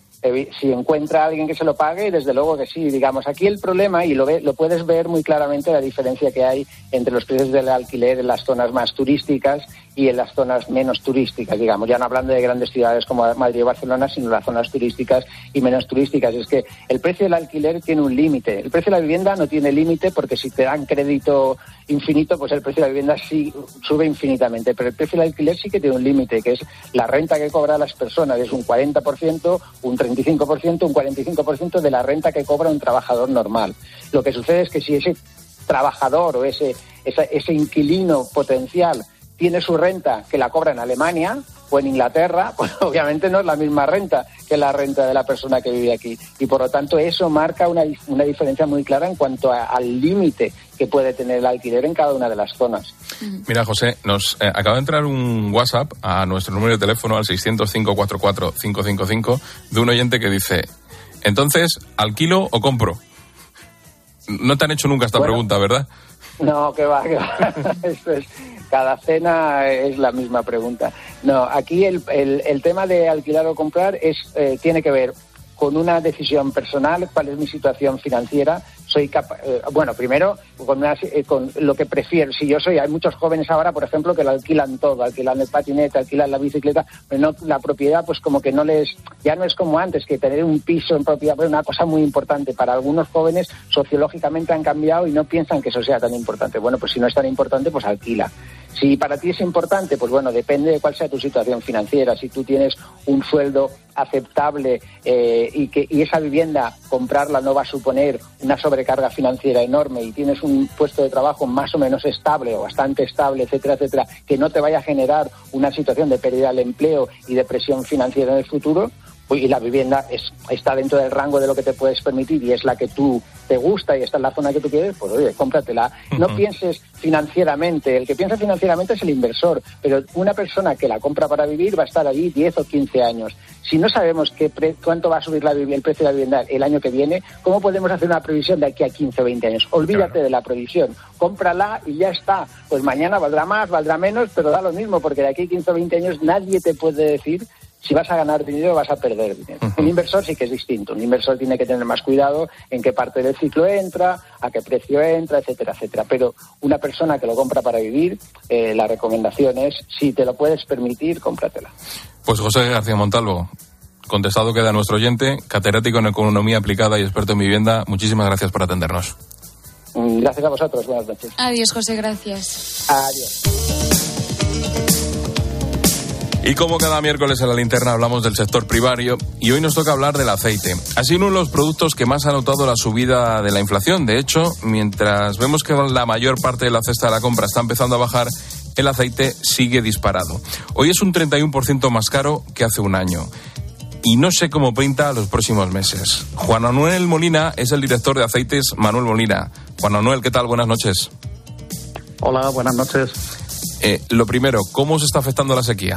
si encuentra a alguien que se lo pague, desde luego que sí. Digamos, aquí el problema, y lo puedes ver muy claramente, la diferencia que hay entre los precios del alquiler en las zonas más turísticas y en las zonas menos turísticas, digamos, ya no hablando de grandes ciudades como Madrid o Barcelona, sino las zonas turísticas y menos turísticas. Es que el precio del alquiler tiene un límite. El precio de la vivienda no tiene límite, porque si te dan crédito infinito, pues el precio de la vivienda sí sube infinitamente, pero el precio del alquiler sí que tiene un límite, que es la renta que cobran las personas, es un 40%, un 35%, un 45% de la renta que cobra un trabajador normal. Lo que sucede es que si ese trabajador o ese inquilino potencial tiene su renta que la cobra en Alemania o en Inglaterra, pues obviamente no es la misma renta que la renta de la persona que vive aquí. Y por lo tanto eso marca una diferencia muy clara en cuanto al límite que puede tener el alquiler en cada una de las zonas. Mira, José, nos acaba de entrar un WhatsApp a nuestro número de teléfono al 600-544-555 de un oyente que dice: entonces, ¿alquilo o compro? No te han hecho nunca esta pregunta, ¿verdad? No, que va. Esto es, cada cena es la misma pregunta. No, aquí el tema de alquilar o comprar tiene que ver con una decisión personal, cuál es mi situación financiera, soy capaz, primero con lo que prefiero. Si hay muchos jóvenes ahora, por ejemplo, que lo alquilan todo, alquilan el patinete, alquilan la bicicleta, pero no la propiedad, pues como que ya no es como antes, que tener un piso en propiedad es una cosa muy importante. Para algunos jóvenes sociológicamente han cambiado y no piensan que eso sea tan importante. Bueno, pues si no es tan importante, pues alquila. Si para ti es importante, pues bueno, depende de cuál sea tu situación financiera. Si tú tienes un sueldo aceptable y esa vivienda, comprarla no va a suponer una sobrecarga financiera enorme, y tienes un puesto de trabajo más o menos estable o bastante estable, etcétera, etcétera, que no te vaya a generar una situación de pérdida del empleo y de presión financiera en el futuro, y la vivienda está dentro del rango de lo que te puedes permitir y es la que tú te gusta y está en la zona que tú quieres, pues oye, cómpratela. No pienses financieramente. El que piensa financieramente es el inversor, pero una persona que la compra para vivir va a estar allí 10 o 15 años. Si no sabemos cuánto va a subir el precio de la vivienda el año que viene, ¿cómo podemos hacer una previsión de aquí a 15 o 20 años? Olvídate de la previsión, cómprala y ya está. Pues mañana valdrá más, valdrá menos, pero da lo mismo, porque de aquí a 15 o 20 años nadie te puede decir si vas a ganar dinero o vas a perder dinero. Un inversor sí que es distinto. Un inversor tiene que tener más cuidado en qué parte del ciclo entra, a qué precio entra, etcétera, etcétera. Pero una persona que lo compra para vivir, la recomendación es, si te lo puedes permitir, cómpratela. Pues José García Montalvo, contestado queda nuestro oyente, catedrático en economía aplicada y experto en vivienda. Muchísimas gracias por atendernos. Gracias a vosotros. Buenas noches. Adiós, José, gracias. Adiós. Y como cada miércoles en La Linterna hablamos del sector primario, y hoy nos toca hablar del aceite. Ha sido uno de los productos que más ha notado la subida de la inflación. De hecho, mientras vemos que la mayor parte de la cesta de la compra está empezando a bajar, el aceite sigue disparado. Hoy es un 31% más caro que hace un año. Y no sé cómo pinta los próximos meses. Juan Manuel Molina es el director de Aceites Manuel Molina. Juan Manuel, ¿qué tal? Buenas noches. Hola, buenas noches. Lo primero, ¿cómo se está afectando la sequía?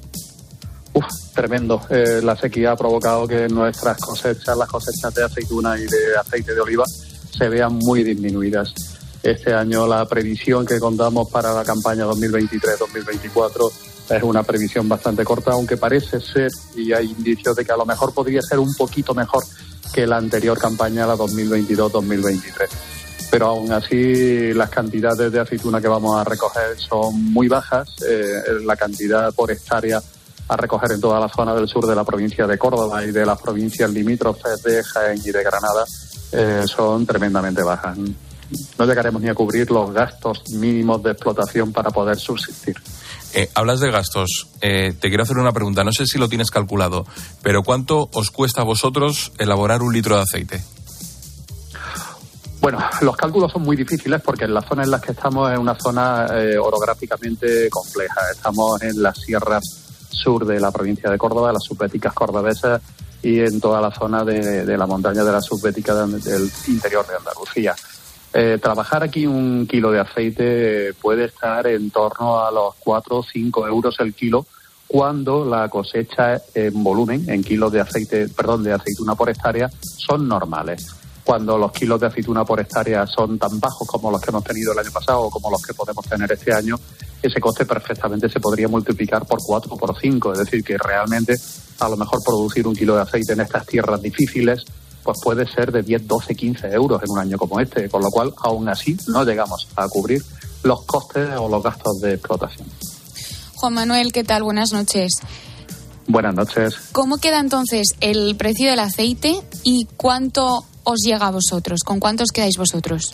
Tremendo. La sequía ha provocado que nuestras cosechas, las cosechas de aceituna y de aceite de oliva, se vean muy disminuidas. Este año la previsión que contamos para la campaña 2023-2024 es una previsión bastante corta, aunque parece ser, y hay indicios de que a lo mejor podría ser un poquito mejor que la anterior campaña, la 2022-2023. Pero aún así las cantidades de aceituna que vamos a recoger son muy bajas. La cantidad por hectárea a recoger en toda la zona del sur de la provincia de Córdoba y de las provincias limítrofes de Jaén y de Granada son tremendamente bajas. No llegaremos ni a cubrir los gastos mínimos de explotación para poder subsistir. Hablas de gastos. Te quiero hacer una pregunta. No sé si lo tienes calculado, pero ¿cuánto os cuesta a vosotros elaborar un litro de aceite? Bueno, los cálculos son muy difíciles porque en la zona en la que estamos es una zona orográficamente compleja. Estamos en las sierras sur de la provincia de Córdoba, las subbéticas cordobesas, y en toda la zona de la montaña de la subbética del interior de Andalucía. Trabajar aquí un kilo de aceite puede estar en torno a los 4 o 5 euros el kilo, cuando la cosecha en volumen, en kilos de aceituna por hectárea, son normales. Cuando los kilos de aceituna por hectárea son tan bajos como los que hemos tenido el año pasado o como los que podemos tener este año, ese coste perfectamente se podría multiplicar por 4 o por 5. Es decir, que realmente a lo mejor producir un kilo de aceite en estas tierras difíciles pues puede ser de 10, 12, 15 euros en un año como este, con lo cual aún así no llegamos a cubrir los costes o los gastos de explotación. Juan Manuel, ¿qué tal? Buenas noches. Buenas noches. ¿Cómo queda entonces el precio del aceite y cuánto os llega a vosotros? ¿Con cuánto os quedáis vosotros?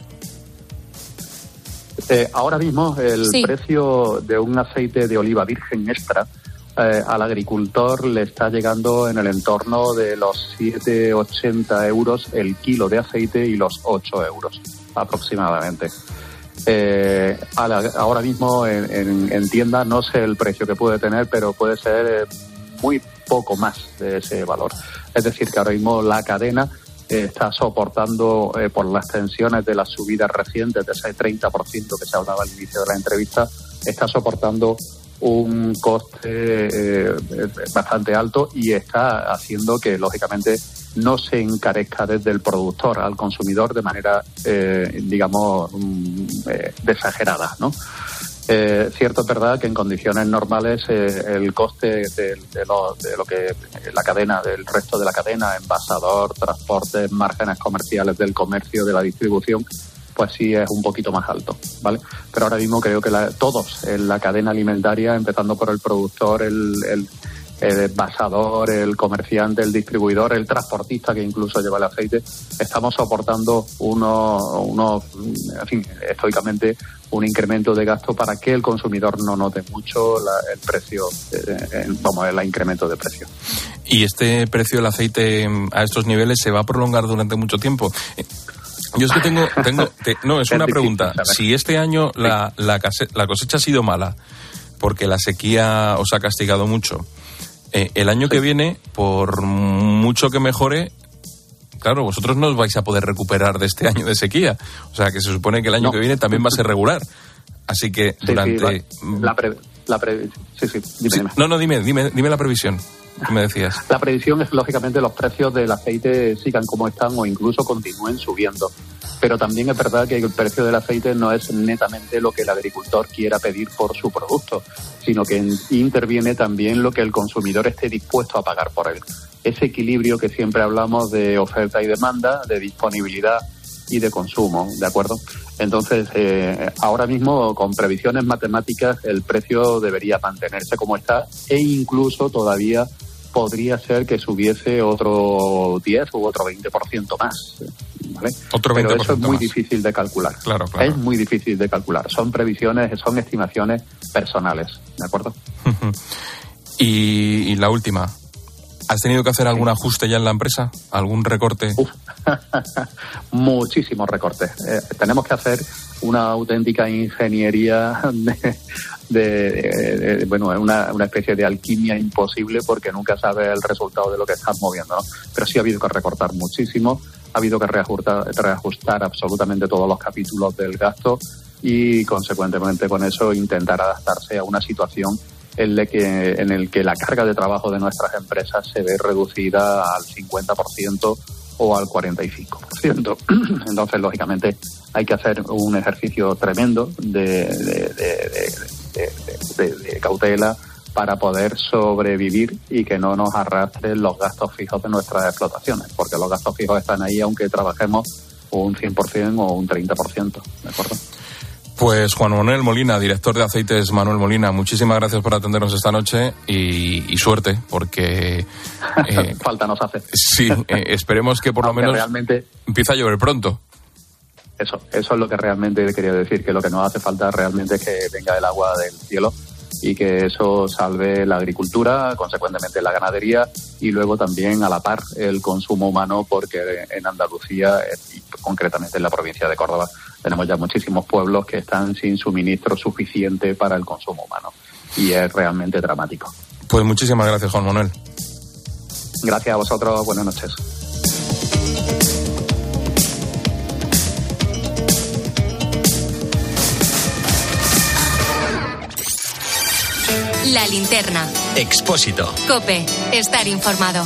Ahora mismo el precio de un aceite de oliva virgen extra al agricultor le está llegando en el entorno de los 7,80 euros el kilo de aceite y los 8 euros aproximadamente. Ahora mismo en tienda no sé el precio que puede tener, pero puede ser muy poco más de ese valor. Es decir, que ahora mismo la cadena está soportando, por las tensiones de las subidas recientes, de ese 30% que se hablaba al inicio de la entrevista, está soportando un coste bastante alto y está haciendo que, lógicamente, no se encarezca desde el productor al consumidor de manera, exagerada, ¿no? Cierto es verdad que en condiciones normales el coste de lo que la cadena, del resto de la cadena, envasador, transporte, márgenes comerciales del comercio, de la distribución, pues sí es un poquito más alto, ¿vale? Pero ahora mismo creo que todos en la cadena alimentaria, empezando por el productor, el envasador, el comerciante, el distribuidor, el transportista que incluso lleva el aceite, estamos soportando estoicamente un incremento de gasto para que el consumidor no note mucho el precio, el incremento de precio. ¿Y este precio del aceite a estos niveles se va a prolongar durante mucho tiempo? Yo es que es una pregunta. Si este año la cosecha ha sido mala porque la sequía os ha castigado mucho, el año que viene, por mucho que mejore, claro, vosotros no os vais a poder recuperar de este año de sequía. O sea, que se supone que el año que viene también va a ser regular. Así que durante... Dime la previsión. ¿Qué me decías? La previsión es, lógicamente, los precios del aceite sigan como están o incluso continúen subiendo. Pero también es verdad que el precio del aceite no es netamente lo que el agricultor quiera pedir por su producto, sino que interviene también lo que el consumidor esté dispuesto a pagar por él. Ese equilibrio que siempre hablamos de oferta y demanda, de disponibilidad y de consumo, ¿de acuerdo? Entonces, ahora mismo, con previsiones matemáticas, el precio debería mantenerse como está e incluso todavía podría ser que subiese otro 10 u otro 20% más, ¿vale? Pero eso es muy difícil de calcular. Claro. Es muy difícil de calcular. Son previsiones, son estimaciones personales, ¿de acuerdo? Y la última. ¿Has tenido que hacer algún ajuste ya en la empresa? ¿Algún recorte? Muchísimos recortes. Tenemos que hacer una auténtica ingeniería una especie de alquimia imposible, porque nunca sabes el resultado de lo que estás moviendo, ¿no? Pero sí ha habido que recortar muchísimo, ha habido que reajustar absolutamente todos los capítulos del gasto y, consecuentemente, con eso intentar adaptarse a una situación en el que la carga de trabajo de nuestras empresas se ve reducida al 50% o al 45%. Entonces, lógicamente, hay que hacer un ejercicio tremendo de cautela para poder sobrevivir y que no nos arrastren los gastos fijos de nuestras explotaciones, porque los gastos fijos están ahí aunque trabajemos un 100% o un 30%, ¿de acuerdo? Pues Juan Manuel Molina, director de Aceites Manuel Molina, muchísimas gracias por atendernos esta noche y suerte, porque... falta nos hace. Sí, esperemos que por lo menos realmente empiece a llover pronto. Eso es lo que realmente quería decir, que lo que nos hace falta realmente es que venga el agua del cielo y que eso salve la agricultura, consecuentemente la ganadería y luego también a la par el consumo humano, porque en Andalucía y concretamente en la provincia de Córdoba tenemos ya muchísimos pueblos que están sin suministro suficiente para el consumo humano y es realmente dramático. Pues muchísimas gracias, Juan Manuel. Gracias a vosotros, buenas noches. La linterna. Expósito. COPE. Estar informado.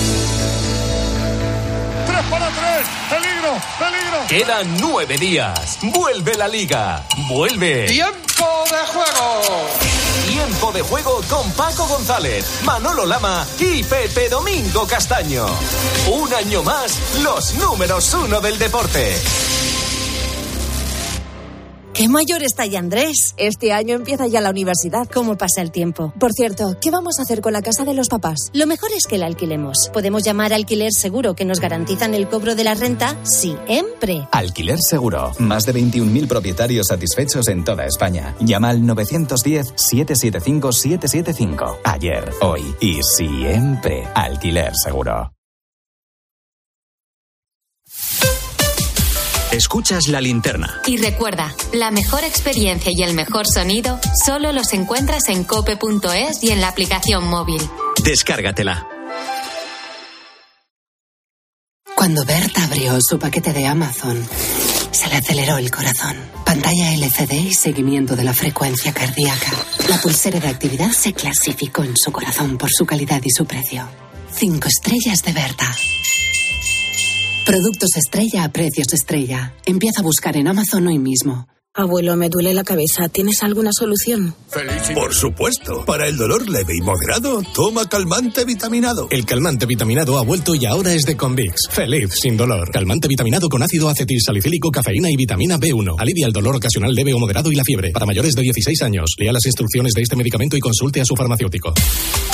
3 para 3. Peligro. Quedan 9 días. Vuelve la Liga. Vuelve. ¡Tiempo de juego! Tiempo de juego con Paco González, Manolo Lama y Pepe Domingo Castaño. Un año más, los números 1 del deporte. ¡Qué mayor está ya Andrés! Este año empieza ya la universidad. ¿Cómo pasa el tiempo? Por cierto, ¿qué vamos a hacer con la casa de los papás? Lo mejor es que la alquilemos. Podemos llamar a Alquiler Seguro, que nos garantizan el cobro de la renta siempre. Alquiler Seguro. Más de 21.000 propietarios satisfechos en toda España. Llama al 910-775-775. Ayer, hoy y siempre. Alquiler Seguro. Escuchas La Linterna. Y recuerda, la mejor experiencia y el mejor sonido solo los encuentras en cope.es y en la aplicación móvil. Descárgatela. Cuando Berta abrió su paquete de Amazon, se le aceleró el corazón. Pantalla LCD y seguimiento de la frecuencia cardíaca. La pulsera de actividad se clasificó en su corazón por su calidad y su precio. 5 estrellas de Berta. Productos estrella a precios estrella. Empieza a buscar en Amazon hoy mismo. Abuelo, me duele la cabeza. ¿Tienes alguna solución? Por supuesto. Para el dolor leve y moderado, toma calmante vitaminado. El calmante vitaminado ha vuelto y ahora es de Convix. Feliz sin dolor. Calmante vitaminado con ácido acetilsalicílico, cafeína y vitamina B1. Alivia el dolor ocasional leve o moderado y la fiebre. Para mayores de 16 años. Lea las instrucciones de este medicamento y consulte a su farmacéutico.